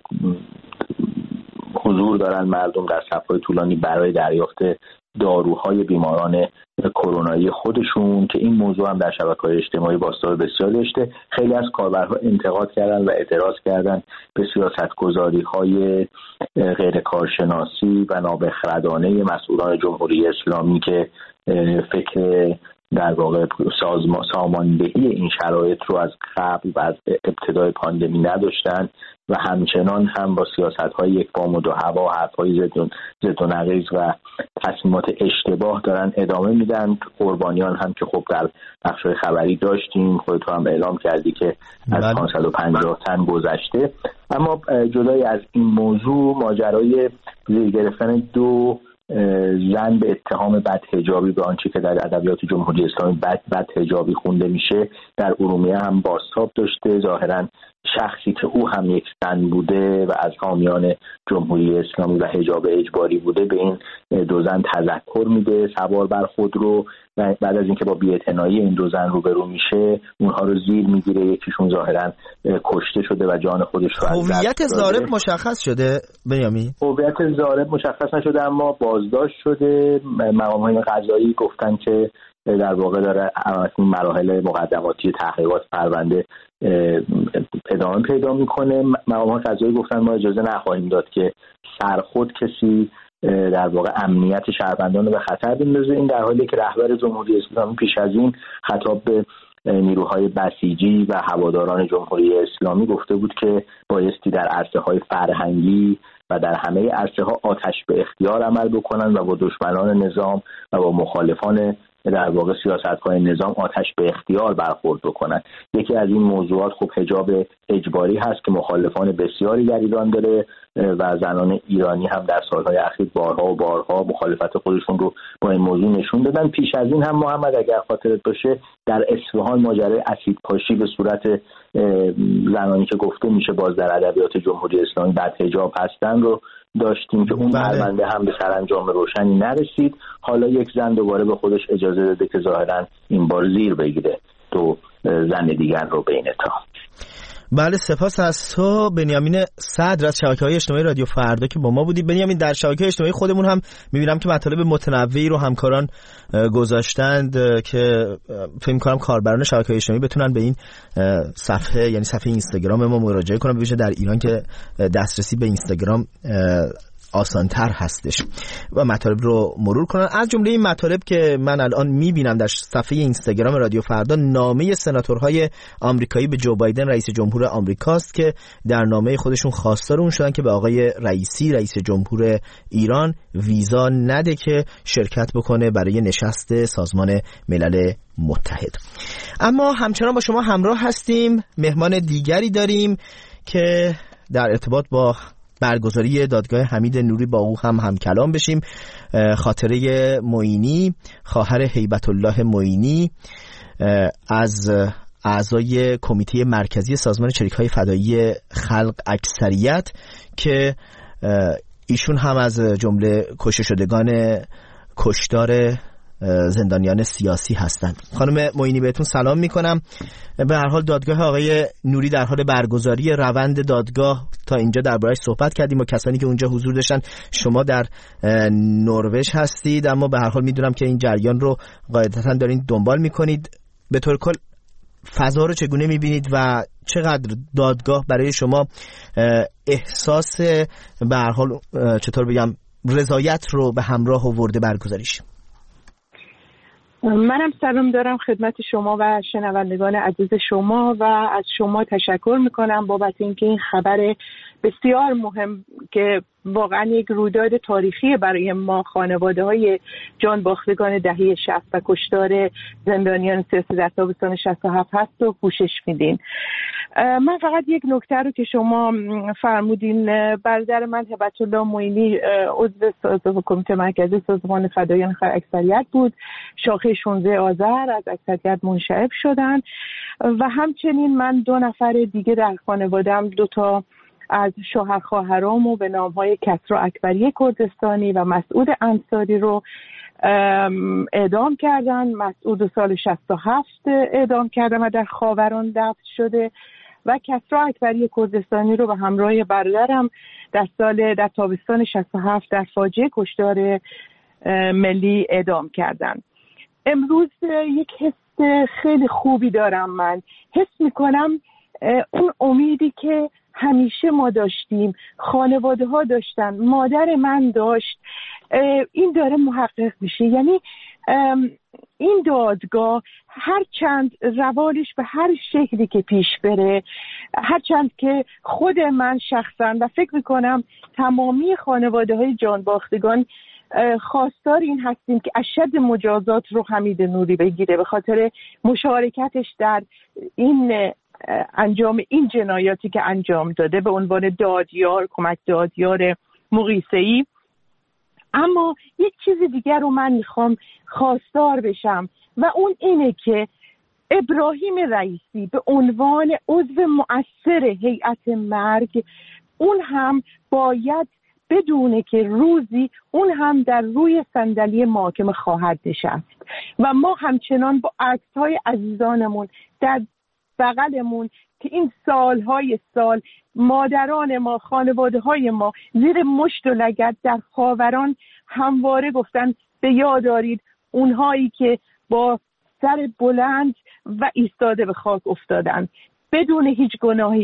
حضور دارن مردم در صف‌های طولانی برای دریافت داروهای بیماران کرونایی خودشون، که این موضوع هم در شبکه‌های اجتماعی بازتاب بسیار داشته. خیلی از کاربرها انتقاد کردن و اعتراض کردن به سیاست‌گذاری‌های غیر کارشناسی و نابخردانه مسئولان جمهوری اسلامی که فکر در واقع ساماندهی این شرایط رو از قبل و از ابتدای پاندمی نداشتن و همچنان هم با سیاست‌های یک پا و دو هوا، حرف‌های زد و نقیض و تصمیمات اشتباه دارن ادامه میدن. قربانیان هم که خب در بخش‌های خبری داشتیم، خودت هم اعلام کردی که از 550 تن گذشته. اما جدای از این موضوع، ماجرای زیر گرفتن دو زن به اتهام بدحجابی به آنچه که در ادبیات جمهوری اسلامی بدحجابی خونده میشه در ارومیه هم بازتاب داشته. ظاهراً شخصی که او هم یک زن بوده و از حامیان جمهوری اسلامی و حجاب اجباری بوده به این دو زن تذکر میده سوار بر خودرو و بعد از اینکه با بی‌اعتنایی این دو زن روبرو میشه اونها رو زیر میگیره. یکیشون ظاهراً کشته شده و جان خودش رو از دست داده. هویت ضارب مشخص شده بنیامین؟ هویت ضارب مشخص نشده اما بازداشت شده. مقام‌های قضایی گفتن که در واقع داره مراحل مقدماتی تحقیقات پرونده ادامه پیدا میکنه. مقامات قضایی گفتن ما اجازه نخواهیم داد که سرخود کسی در واقع امنیت شهروندان رو به خطر بندازه. این در حالی که رهبر جمهوری اسلامی پیش از این خطاب به نیروهای بسیجی و هواداران جمهوری اسلامی گفته بود که بایستی در عرصه‌های فرهنگی و در همه عرصه‌ها آتش به اختیار عمل بکنن و با دشمنان نظام و با مخالفان در واقع سیاست‌های نظام آتش به اختیار برخورد بکنن. یکی از این موضوعات خب حجاب اجباری هست که مخالفان بسیاری در ایران داره و زنان ایرانی هم در سالهای اخیر بارها مخالفت خودشون رو با این موضوع نشون دادن. پیش از این هم محمد اگر خاطرت باشه در اصفهان ماجرای اسید پاشی به صورت زنانی که گفته میشه باز در ادبیات جمهوری اسلامی بعد حجاب هستن رو داشتیم که اون پرونده هم به سرانجام روشنی نرسید. حالا یک زن دوباره به خودش اجازه داده که ظاهرا این بار زیر بگیره تو زن دیگر رو بین تا. بله، سپاس از تو بنیامین صدر از شبکه‌های اجتماعی رادیو فردا که با ما بودی. بنیامین، در شبکه‌های اجتماعی خودمون هم می‌بینم که مطالب متنوعی رو همکاران گذاشتند که فکر می‌کنم کاربران شبکه‌های اجتماعی بتونن به این صفحه، یعنی صفحه اینستاگرام ما مراجعه کنن، به ویژه در ایران که دسترسی به اینستاگرام آسان‌تر هستش و مطالب رو مرور کنن. از جمله این مطالب که من الان میبینم در صفحه اینستاگرام رادیو فردا، نامه سناتورهای آمریکایی به جو بایدن رئیس جمهور آمریکاست که در نامه خودشون خواستار اون شدن که به آقای رئیسی رئیس جمهور ایران ویزا نده که شرکت بکنه برای نشست سازمان ملل متحد. اما همچنان با شما همراه هستیم. مهمان دیگری داریم که در ارتباط با برگزاری دادگاه حمید نوری با او هم کلام بشیم. خاطره معینی، خواهر هیبت الله معینی، از اعضای کمیته مرکزی سازمان چریک‌های فدایی خلق اکثریت که ایشون هم از جمله کشته شدگان کشتار زندانیان سیاسی هستند. خانم معینی بهتون سلام میکنم. به هر حال دادگاه آقای نوری در حال برگزاری، روند دادگاه تا اینجا درباره‌اش صحبت کردیم و کسانی که اونجا حضور داشتن. شما در نروژ هستید، اما به هر حال میدونم که این جریان رو قاعدتاً دارین دنبال میکنید. به طور کل فضا رو چگونه میبینید و چقدر دادگاه برای شما احساس به هر حال چطور بگم رضایت رو به همراه آورده برگزاریش؟ منم سلام دارم خدمت شما و شنوندگان عزیز شما و از شما تشکر میکنم بابت اینکه این خبر بسیار مهم که واقعا یک رویداد تاریخی برای ما خانواده‌های جانباختگان دهه 60 و کشتار زندانیان سیاسی در تابستان 67 هست و پوشش میدین. من فقط یک نکته رو که شما فرمودین، برادر من هیبت الله معینی عضو کمیته مرکزی سازمان فدایان خلق اکثریت بود. شاخه 16 آذر از اکثریت منشعب شدن و همچنین من 2 نفر دیگه در خانواده‌ام، 2 تا از شوهر خواهرامو به نام‌های کسرا اکبری کردستانی و مسعود انصاری رو اعدام کردن. مسعود سال 67 اعدام کردن و در خاوران دفن شده و کسرا اکبری کردستانی رو به همراه برادرم در تابستان 67 در فاجعه کشتار ملی اعدام کردن. امروز یک حس خیلی خوبی دارم. من حس میکنم اون امیدی که همیشه ما داشتیم، خانواده ها داشتن، مادر من داشت، این داره محقق میشه. یعنی این دادگاه هر چند روالش به هر شکلی که پیش بره، هر چند که خود من شخصا و فکر میکنم تمامی خانواده های جانباختگان خواستار این هستیم که اشد مجازات رو حمید نوری بگیره به خاطر مشارکتش در این انجام این جنایاتی که انجام داده به عنوان دادیار، کمک دادیار مقیسه‌ای. اما یک چیز دیگر رو من میخوام خواستار بشم و اون اینه که ابراهیم رئیسی به عنوان عضو مؤثر هیئت مرگ، اون هم باید بدونه که روزی اون هم در روی صندلی محاکمه خواهد نشست و ما همچنان با عکس‌های عزیزانمون در بغلمون که این سالهای سال مادران ما، خانواده های ما زیر مشت و لگد در خاوران همواره گفتن به یاد دارید اونهایی که با سر بلند و ایستاده به خاک افتادن بدون هیچ گناهی.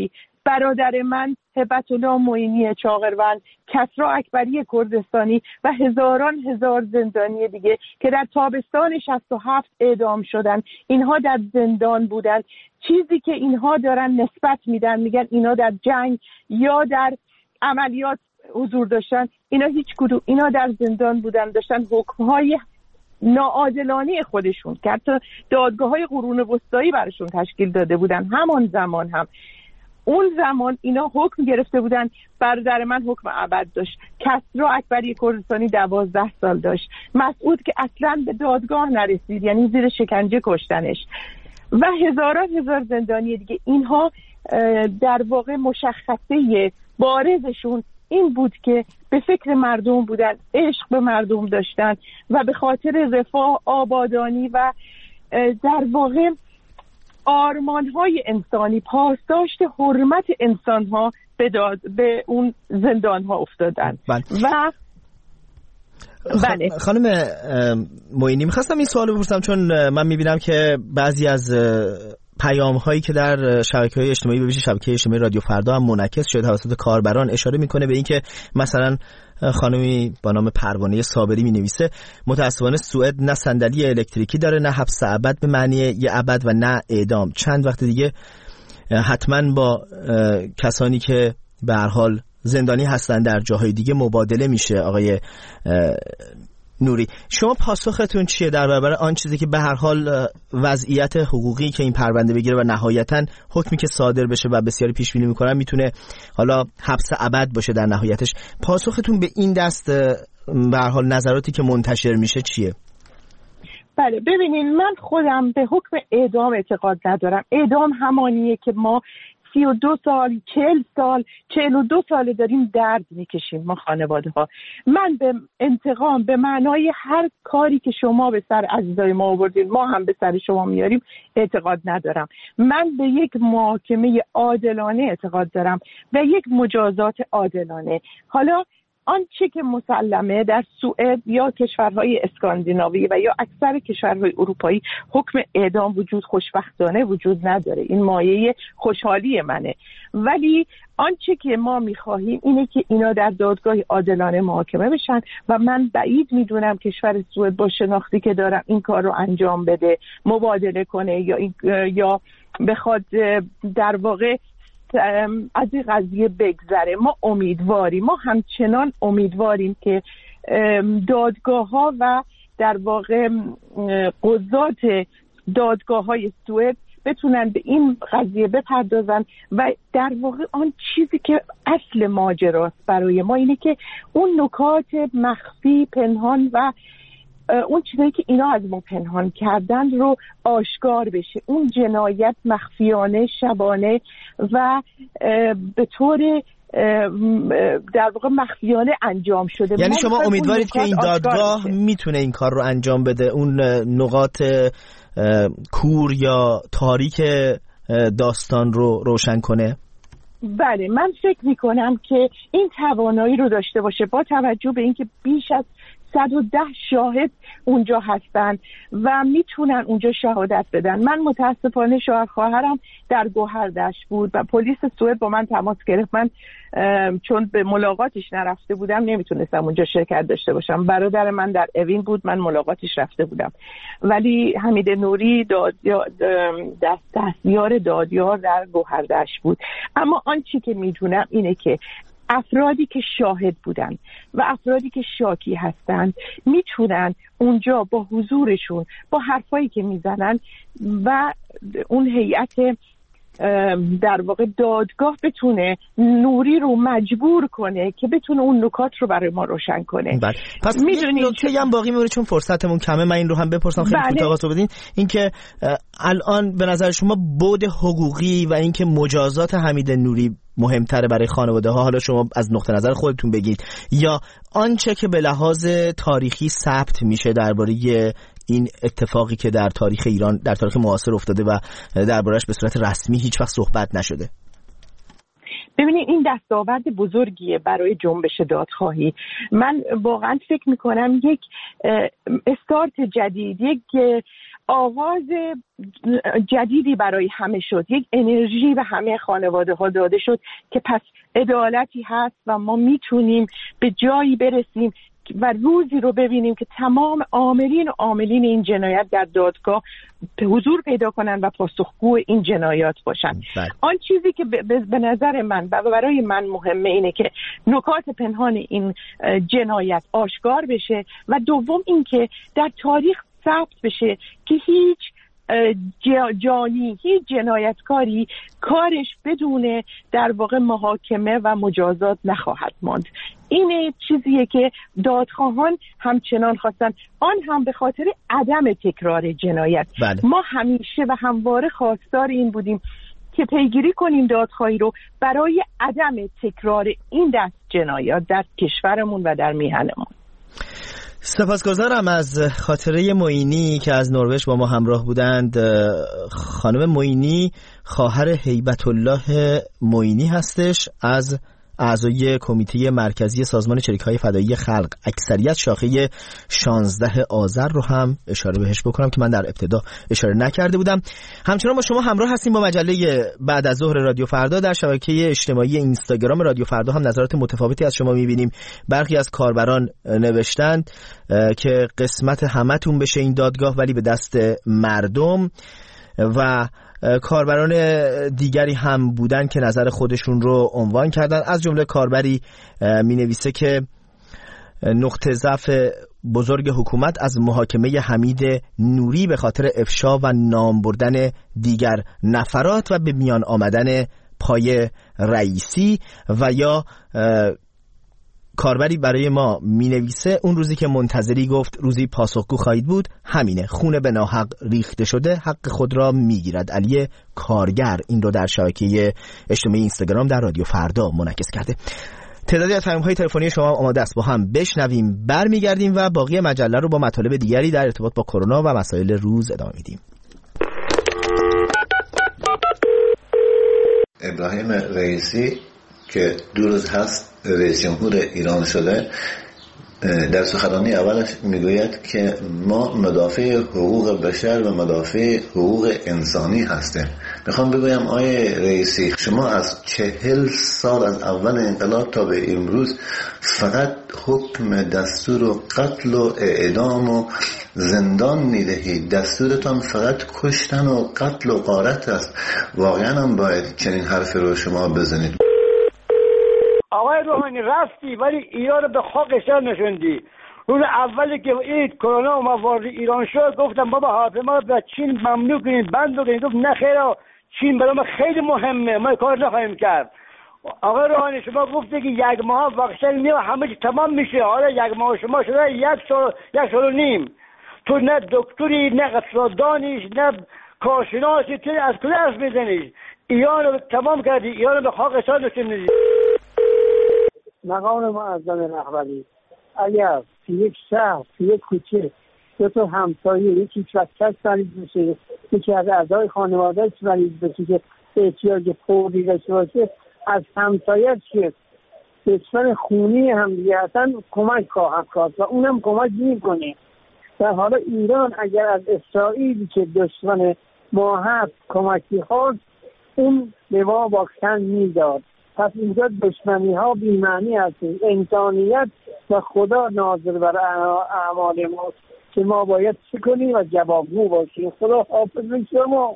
برادر من هبت الله معینی چاغروند، کسری اکبری کردستانی و هزار زندانی دیگه که در تابستان 67 اعدام شدن. اینها در زندان بودن. چیزی که اینها دارن نسبت میدن، میگن اینا در جنگ یا در عملیات حضور داشتن، اینا هیچ کدوم. اینا در زندان بودن، داشتن حکمهای ناعادلانه خودشون که حتی دادگاه‌های قرون وسطایی براشون تشکیل داده بودن. همان زمان هم اون زمان اینا حکم گرفته بودن. برادر من حکم ابد داشت، کسری اکبری کردستانی 12 سال داشت، مسعود که اصلا به دادگاه نرسید، یعنی زیر شکنجه کشتنش، و هزار زندانی دیگه. اینها در واقع مشخصه بارزشون این بود که به فکر مردم بودن، عشق به مردم داشتن و به خاطر رفاه، آبادانی و در واقع آرمان‌های انسانی، پاسداشت حرمت انسان‌ها به اون زندان‌ها افتادن. و بله خانم معینی، می‌خواستم این سوال بپرسم چون من می‌بینم که بعضی از پیام هایی که در شبکه‌های اجتماعی به ویژه شبکه اجتماعی رادیو فردا هم منعکس شده توسط کاربران اشاره میکنه به اینکه مثلا خانمی با نام پروانه صابری مینویسه متاسفانه سوئد نه صندلی الکتریکی داره، نه حبس ابد به معنی یه ابد و نه اعدام. چند وقت دیگه حتما با کسانی که به هر حال زندانی هستن در جاهای دیگه مبادله میشه. آقای نوری، شما پاسختون چیه در برابر آن چیزی که به هر حال وضعیت حقوقی که این پرونده بگیره و نهایتاً حکمی که صادر بشه و بسیاری پیش بینی میکنن میتونه حالا حبس ابد باشه در نهایتش؟ پاسختون به این دست به هر حال نظراتی که منتشر میشه چیه؟ بله ببینین، من خودم به حکم اعدام اعتقاد ندارم. اعدام همانیه که ما 32 سال 40 سال 42 سال داریم درد میکشیم ما خانواده ها. من به انتقام به معنای هر کاری که شما به سر عزیزای ما آوردین ما هم به سر شما میاریم اعتقاد ندارم. من به یک محاکمه عادلانه اعتقاد دارم و یک مجازات عادلانه. حالا آنچه که مسلمه در سوئد یا کشورهای اسکاندیناوی و یا اکثر کشورهای اروپایی حکم اعدام خوشبختانه وجود نداره. این مایه خوشحالی منه. ولی آنچه که ما میخواهیم اینه که اینا در دادگاه عادلانه محاکمه بشن و من بعید میدونم کشور سوئد با شناختی که دارم این کار رو انجام بده، مبادله کنه یا بخواد در واقع از این قضیه بگذره. ما امیدواریم، ما همچنان امیدواریم که دادگاه ها و در واقع قضات دادگاه های سوئد بتونن به این قضیه بپردازن و در واقع آن چیزی که اصل ماجراست برای ما اینه که اون نکات مخفی پنهان و اون چیزایی که اینا از ما پنهان کردن رو آشکار بشه. اون جنایت مخفیانه شبانه و به طور در واقع مخفیانه انجام شده. یعنی شما امیدوارید که این دادگاه میتونه این کار رو انجام بده، اون نقاط کور یا تاریک داستان رو روشن کنه؟ بله، من فکر میکنم که این توانایی رو داشته باشه با توجه به اینکه بیش از 110 شاهد اونجا هستن و میتونن اونجا شهادت بدن. من متاسفانه شوهر خواهرم در گوهردشت بود و پلیس سوئد با من تماس گرفت. من چون به ملاقاتش نرفته بودم نمیتونستم اونجا شرکت داشته باشم. برادر من در اوین بود، من ملاقاتش رفته بودم. ولی حمید نوری دستیار دادیار در گوهردشت بود. اما آنچه که میدونم اینه که افرادی که شاهد بودن و افرادی که شاکی هستند میتونن اونجا با حضورشون با حرفایی که میزنن و اون هیئت در واقع دادگاه بتونه نوری رو مجبور کنه که بتونه اون نکات رو برای ما روشن کنه. پس یه نکته هم باقی میمونه چون فرصتمون کمه، من این رو هم بپرسم خیلی کوتاه تو بدین، اینکه الان به نظر شما بعد حقوقی و اینکه مجازات حمید نوری مهمتره برای خانواده ها، حالا شما از نقطه نظر خودتون بگید، یا آنچه که به لحاظ تاریخی ثبت میشه درباره این اتفاقی که در تاریخ ایران در تاریخ معاصر افتاده و درباره‌اش به صورت رسمی هیچ وقت صحبت نشده؟ ببینید این دستاورد بزرگیه برای جنبش دادخواهی. من واقعا فکر میکنم یک استارت جدید، یک آغاز جدیدی برای همه شد، یک انرژی به همه خانواده ها داده شد که پس عدالتی هست و ما میتونیم به جایی برسیم و روزی رو ببینیم که تمام عاملین این جنایت در دادگاه حضور پیدا کنن و پاسخگو این جنایات باشن. آن چیزی که به نظر من و برای من مهمه اینه که نکات پنهان این جنایت آشکار بشه و دوم این که در تاریخ ثبت بشه که هیچ هیچ جنایتکاری کارش بدون در واقع محاکمه و مجازات نخواهد ماند. این چیزیه که دادخواهان همچنان خواستن، آن هم به خاطر عدم تکرار جنایت. بله. ما همیشه و همواره خواستار این بودیم که پیگیری کنیم دادخواهی رو برای عدم تکرار این دست جنایات در کشورمون و در میهنمون. سپاسگزارم از خاطره معینی که از نروژ با ما همراه بودند. خانم معینی خواهر هیبت الله معینی هستش، از اعضای کمیته مرکزی سازمان چریک‌های فدایی خلق، اکثریت شاخه 16 آذر رو هم اشاره بهش بکنم که من در ابتدا اشاره نکرده بودم. همچنان با شما همراه هستیم با مجله بعد از ظهر رادیو فردا. در شبکه اجتماعی اینستاگرام رادیو فردا هم نظرات متفاوتی از شما می‌بینیم. برخی از کاربران نوشتند که قسمت همتون بشه این دادگاه ولی به دست مردم، و کاربران دیگری هم بودن که نظر خودشون رو عنوان کردن. از جمله کاربری می نویسه که نقطه ضعف بزرگ حکومت از محاکمه حمید نوری به خاطر افشا و نام بردن دیگر نفرات و به میان آمدن پای رئیسی. و یا کاربری برای ما می نویسه اون روزی که منتظری گفت روزی پاسخگو خواهید بود، همینه، خون به ناحق ریخته شده، حق خود را می گیرد. علی کارگر این رو در شبکه اجتماعی اینستاگرام در رادیو فردا منعکس کرده. تعدادی از پیام‌های تلفنی شما آماده است، با هم بشنویم، برمیگردیم و باقی مجله رو با مطالب دیگری در ارتباط با کرونا و مسائل روز ادامه میدیم. ابراهیم رئیسی که 2 روز هست رئیس جمهور ایران شده، در سخنرانی اولش میگوید که ما مدافع حقوق بشر و مدافع حقوق انسانی هستیم. میخوام بگویم آیه رئیسی، شما از 40 سال از اول انقلاب تا به امروز فقط حکم دستور و قتل و اعدام و زندان میدهید. دستورتان فقط کشتن و قتل و غارت است. واقعا هم باید چنین حرفی رو شما بزنید. آقای روحانی رفتی ولی ایران رو به خاکش نشوندی. روز اولی که این کرونا و وارد ایران شد گفتم بابا هواپیما رو به چین ممنوع کنید، بند کنید. گفت نه خیر، چین برای ما خیلی مهمه، ما کار نخواهیم کرد. آقای روحانی شما گفتی که 1 ماه واکسن میاد همه چی تمام میشه، حالا 1 ماه شما شده 1 سال و نیم. تو نه دکتری، نه اقتصاددانی، نه کارشناسی، تو از کجا حرف میزنی؟ ایران رو تمام کردی، ایران رو به خاکش نشوندی. مقام معظم رهبری اگر تو یک شهر، تو یک کوچه 2 همسایه یکی بچه‌اش مریض بشه، یکی از اعضای خانواده‌اش مریض بشه که احتیاج فوری داشته باشه، از همسایه که دشمن خونی هم دیگه هستن کمک خواهد کرد و اونم کمک می‌کنه. در حال ایران اگر از اسرائیل که دشمن ما هست کمکی خواست، اون به ما واکسن میداد. پس اینجا دشمنی ها بی‌معنی هست. انسانیت و خدا ناظر بر اعمال ما که ما باید چی کنیم و جوابگو باشیم. خدا حافظ شما.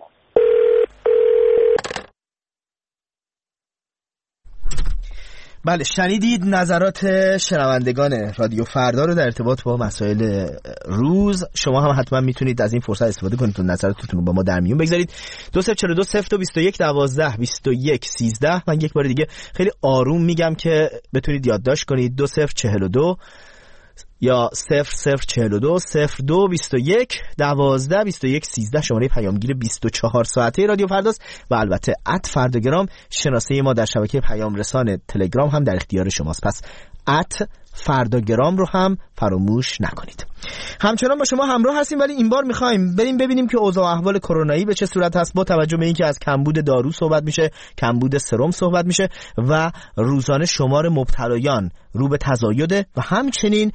بله، شنیدید نظرات شنوندگان رادیو فردا رو در ارتباط با مسائل روز. شما هم حتما میتونید از این فرصت استفاده کنید و نظراتتون رو با ما در میون بگذارید. 2042 021 12 21 13. من یک بار دیگه خیلی آروم میگم که بتونید یادداشت کنید. 2042 یا 0042 02 21 12 21 13 شماره پیامگیر 24 ساعته رادیو فرداست و البته @فرداگرام شناسه ما در شبکه پیام رسان تلگرام هم در اختیار شماست. پس @فرداگرام رو هم فراموش نکنید. همچنان با شما همراه هستیم، ولی این بار می‌خوایم بریم ببینیم که اوضاع و احوال کرونایی به چه صورت هست، با توجه به اینکه از کمبود دارو صحبت میشه، کمبود سرم صحبت میشه و روزانه شمار مبتلایان رو به تزایده و همچنین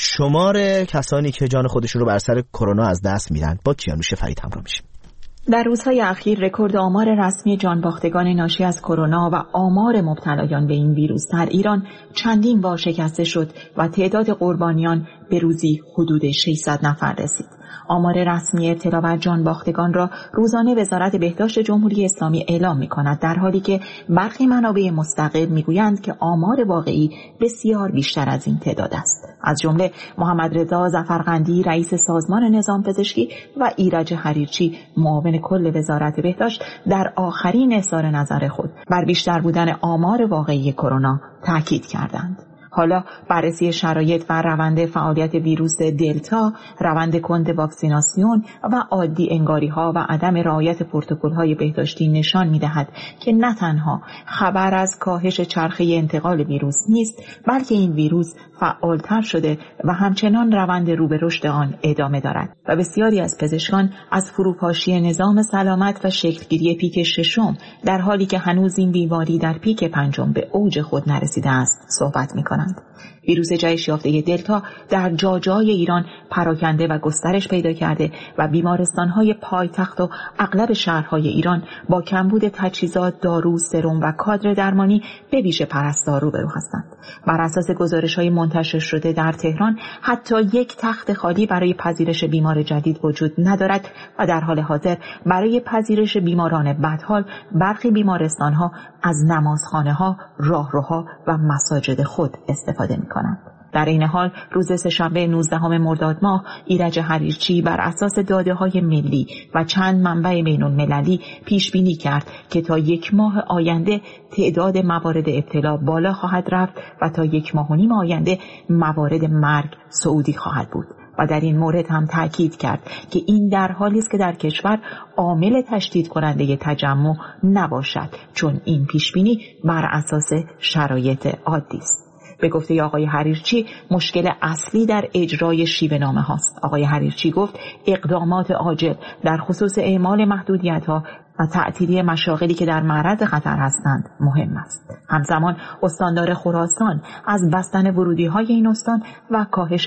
شمار کسانی که جان خودشون رو بر سر کرونا از دست میدن. با کیانوش فرید همراه میشیم. در روزهای اخیر رکورد آمار رسمی جانباختگان ناشی از کرونا و آمار مبتلایان به این ویروس در ایران چندین بار شکسته شد و تعداد قربانیان به روزی حدود 600 نفر رسید. آمار رسمی ابتلا بر جانباختگان را روزانه وزارت بهداشت جمهوری اسلامی اعلام می‌کند، در حالی که برخی منابع مستقل می‌گویند که آمار واقعی بسیار بیشتر از این تعداد است. از جمله محمد رضا ظفرقندی رئیس سازمان نظام پزشکی و ایرج حریرچی معاون کل وزارت بهداشت در آخرین اظهار نظر خود بر بیشتر بودن آمار واقعی کرونا تاکید کردند. حالا بررسی شرایط و روند فعالیت ویروس دلتا، روند کند واکسیناسیون و عادی انگاری‌ها و عدم رعایت پروتکل‌های بهداشتی نشان می‌دهد که نه تنها خبر از کاهش چرخه انتقال ویروس نیست، بلکه این ویروس فعالتر شده و همچنان روند رو به رشد آن ادامه دارد و بسیاری از پزشکان از فروپاشی نظام سلامت و شکلگیری پیک ششم در حالی که هنوز این بیماری در پیک پنجم به اوج خود نرسیده است صحبت می‌کنند. ویروس جهش یافته دلتا در جاهای ایران پراکنده و گسترش پیدا کرده و بیمارستان‌های پایتخت و اغلب شهرهای ایران با کمبود تجهیزات، دارو، سرم و کادر درمانی به ویژه پرستار روبرو هستند. بر اساس گزارش‌های منتشر شده در تهران حتی یک تخت خالی برای پذیرش بیمار جدید وجود ندارد و در حال حاضر برای پذیرش بیماران بدحال برخی بیمارستان‌ها از نمازخانه‌ها، راهروها و مساجد خود استفاده می‌کنند. در این حال روز سه‌شنبه 19 مرداد ماه ایرج حریرچی بر اساس داده‌های ملی و چند منبع بین‌المللی پیش بینی کرد که تا یک ماه آینده تعداد موارد ابتلا بالا خواهد رفت و تا یک ماه و نیم آینده موارد مرگ صعودی خواهد بود. و در این مورد هم تاکید کرد که این در حالی است که در کشور عامل تشدید کننده تجمع نباشد، چون این پیشبینی بر اساس شرایط عادی است. به گفته آقای حریرچی مشکل اصلی در اجرای شیوه‌نامه هاست. آقای حریرچی گفت اقدامات عاجل در خصوص اعمال محدودیت‌ها و تعطیلی مشاغلی که در معرض خطر هستند مهم است. همزمان استاندار خراسان از بستن ورودی‌های این استان و کاهش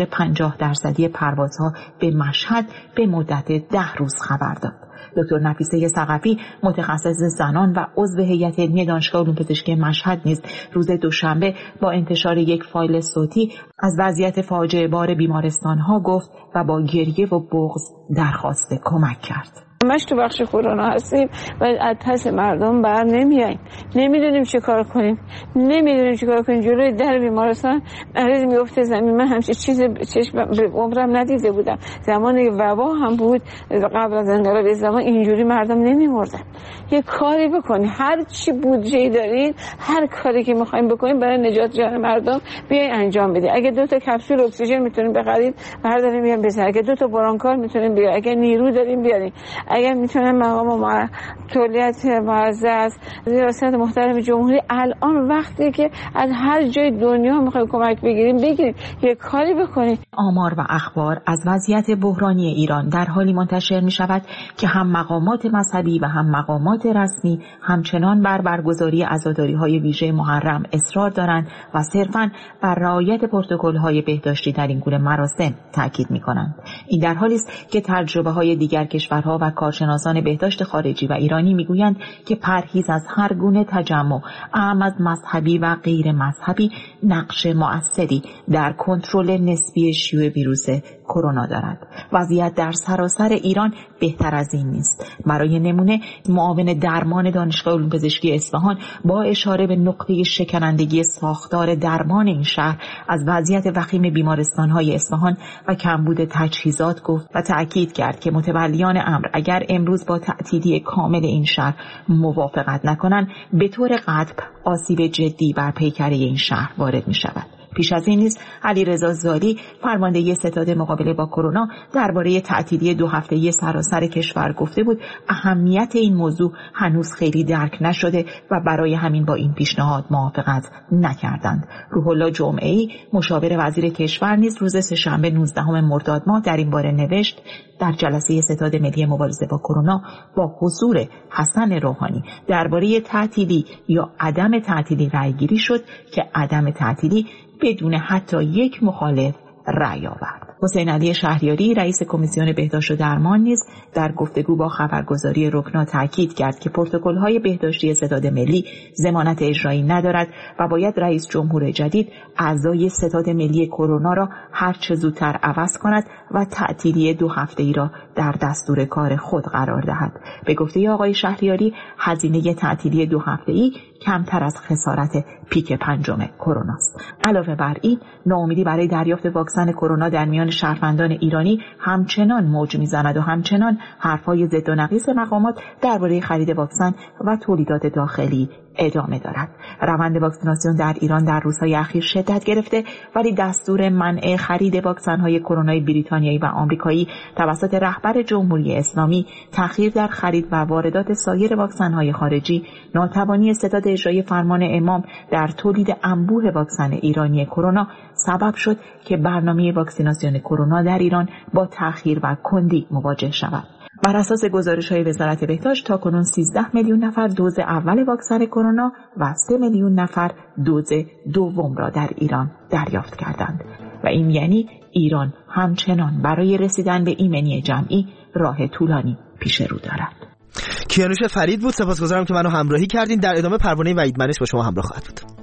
50% پروازها به مشهد به مدت 10 روز خبر داد. دکتر نفیسه ثقفی متخصص زنان و عضو هیئت علمی دانشگاه علوم پزشکی مشهد نیز روز دوشنبه با انتشار یک فایل صوتی از وضعیت فاجعه بار بیمارستان‌ها گفت و با گریه و بغض درخواست کمک کرد. همش تو بخش کرونا هستیم و از پس مردم بر نمیاییم، نمیدونیم چه کار کنیم، جلوی در بیمارستان مریض میفته زمین. من همچین چیز چشم به عمرم ندیده بودم. زمان وبا هم بود قبل از انقلاب اسلامی، اینجوری مردم نمیمردن. یه کاری بکنید، هر چی بودجه دارید، هر کاری که میخوایم بکنیم برای نجات جان مردم بیاین انجام بدید. اگه 2 تا کپسول اکسیژن میتونیم بخرید برداریم بیاریم بزنید، اگه 2 تا برانکار میتونیم بیاریم، اگه نیرو داریم بیاریم، اگر میتونن مقام تولیت معزز ریاست محترم جمهوری الان وقتی که از هر جای دنیا میخوایم کمک بگیریم یه کاری بکنیم. آمار و اخبار از وضعیت بحرانی ایران در حالی منتشر میشود که هم مقامات مذهبی و هم مقامات رسمی همچنان بر برگزاری عزاداری‌های ویژه محرم اصرار دارند و صرفاً بر رعایت پروتکل‌های بهداشتی در این گونه مراسم تاکید می‌کنند. این در حالی است که تجربه‌های دیگر کشورها و کارشناسان بهداشت خارجی و ایرانی میگویند که پرهیز از هر گونه تجمع، اعم از مذهبی و غیر مذهبی، نقش مؤثری در کنترل نسبی شیوع ویروس کرونا دارد. وضعیت در سراسر ایران بهتر از این نیست. برای نمونه معاون درمان دانشگاه علوم پزشکی اصفهان با اشاره به نقطه شکنندگی ساختار درمان این شهر از وضعیت وخیم بیمارستان‌های اصفهان و کمبود تجهیزات گفت و تأکید کرد که متولیان امر اگر امروز با تعطیلی کامل این شهر موافقت نکنند به طور قطع آسیب جدی بر پیکره این شهر وارد می شود. پیش از این نیز علیرضا زالی فرمانده ستاد مقابله با کرونا درباره تعطیلی 2 هفته‌ای سراسر کشور گفته بود اهمیت این موضوع هنوز خیلی درک نشده و برای همین با این پیشنهاد موافقت نکردند. روح الله جمعه‌ای مشاور وزیر کشور نیز روز سه‌شنبه 19 مرداد ماه در این باره نوشت در جلسه ستاد ملی مبارزه با کرونا با حضور حسن روحانی درباره تعطیلی یا عدم تعطیلی رأی‌گیری شد که عدم تعطیلی بدون حتی یک مخالف رأی آورد. حسین علی شهریاری رئیس کمیسیون بهداشت و درمان نیز در گفتگو با خبرگزاری رکنا تاکید کرد که پروتکل‌های بهداشتی ستاد ملی ضمانت اجرایی ندارد و باید رئیس جمهور جدید اعضای ستاد ملی کرونا را هر چه زودتر عوض کند و تعطیلی 2 هفته‌ای را در دستور کار خود قرار دهد. به گفته آقای شهریاری هزینه تعطیلی 2 هفته‌ای کمتر از خسارت پیک 5 کرونا است. علاوه بر این ناامیدی برای دریافت واکسن کرونا در میان شهروندان ایرانی همچنان موج می‌زند و همچنان حرف‌های ضد و نقیض مقامات درباره خرید واکسن و تولیدات داخلی ادامه دارد. روند واکسیناسیون در ایران در روزهای اخیر شدت گرفته ولی دستور منع خرید واکسن‌های کرونای بریتانیایی و آمریکایی توسط رهبر جمهوری اسلامی، تأخیر در خرید و واردات سایر واکسن‌های خارجی، ناتوانی ستاد اجرایی فرمان امام در تولید انبوه واکسن ایرانی کرونا سبب شد که برنامه واکسیناسیون کرونا در ایران با تأخیر و کندی مواجه شود. بر اساس گزارش‌های وزارت بهداشت تاکنون 13 میلیون نفر دوز اول واکسن کرونا و 3 میلیون نفر دوز دوم را در ایران دریافت کردند و این یعنی ایران همچنان برای رسیدن به ایمنی جمعی راه طولانی پیش رو دارد. کیانوش فرید بود، سپاسگزارم که منو همراهی کردین. در ادامه پروانه وحید منش با شما همراه خواهد بود.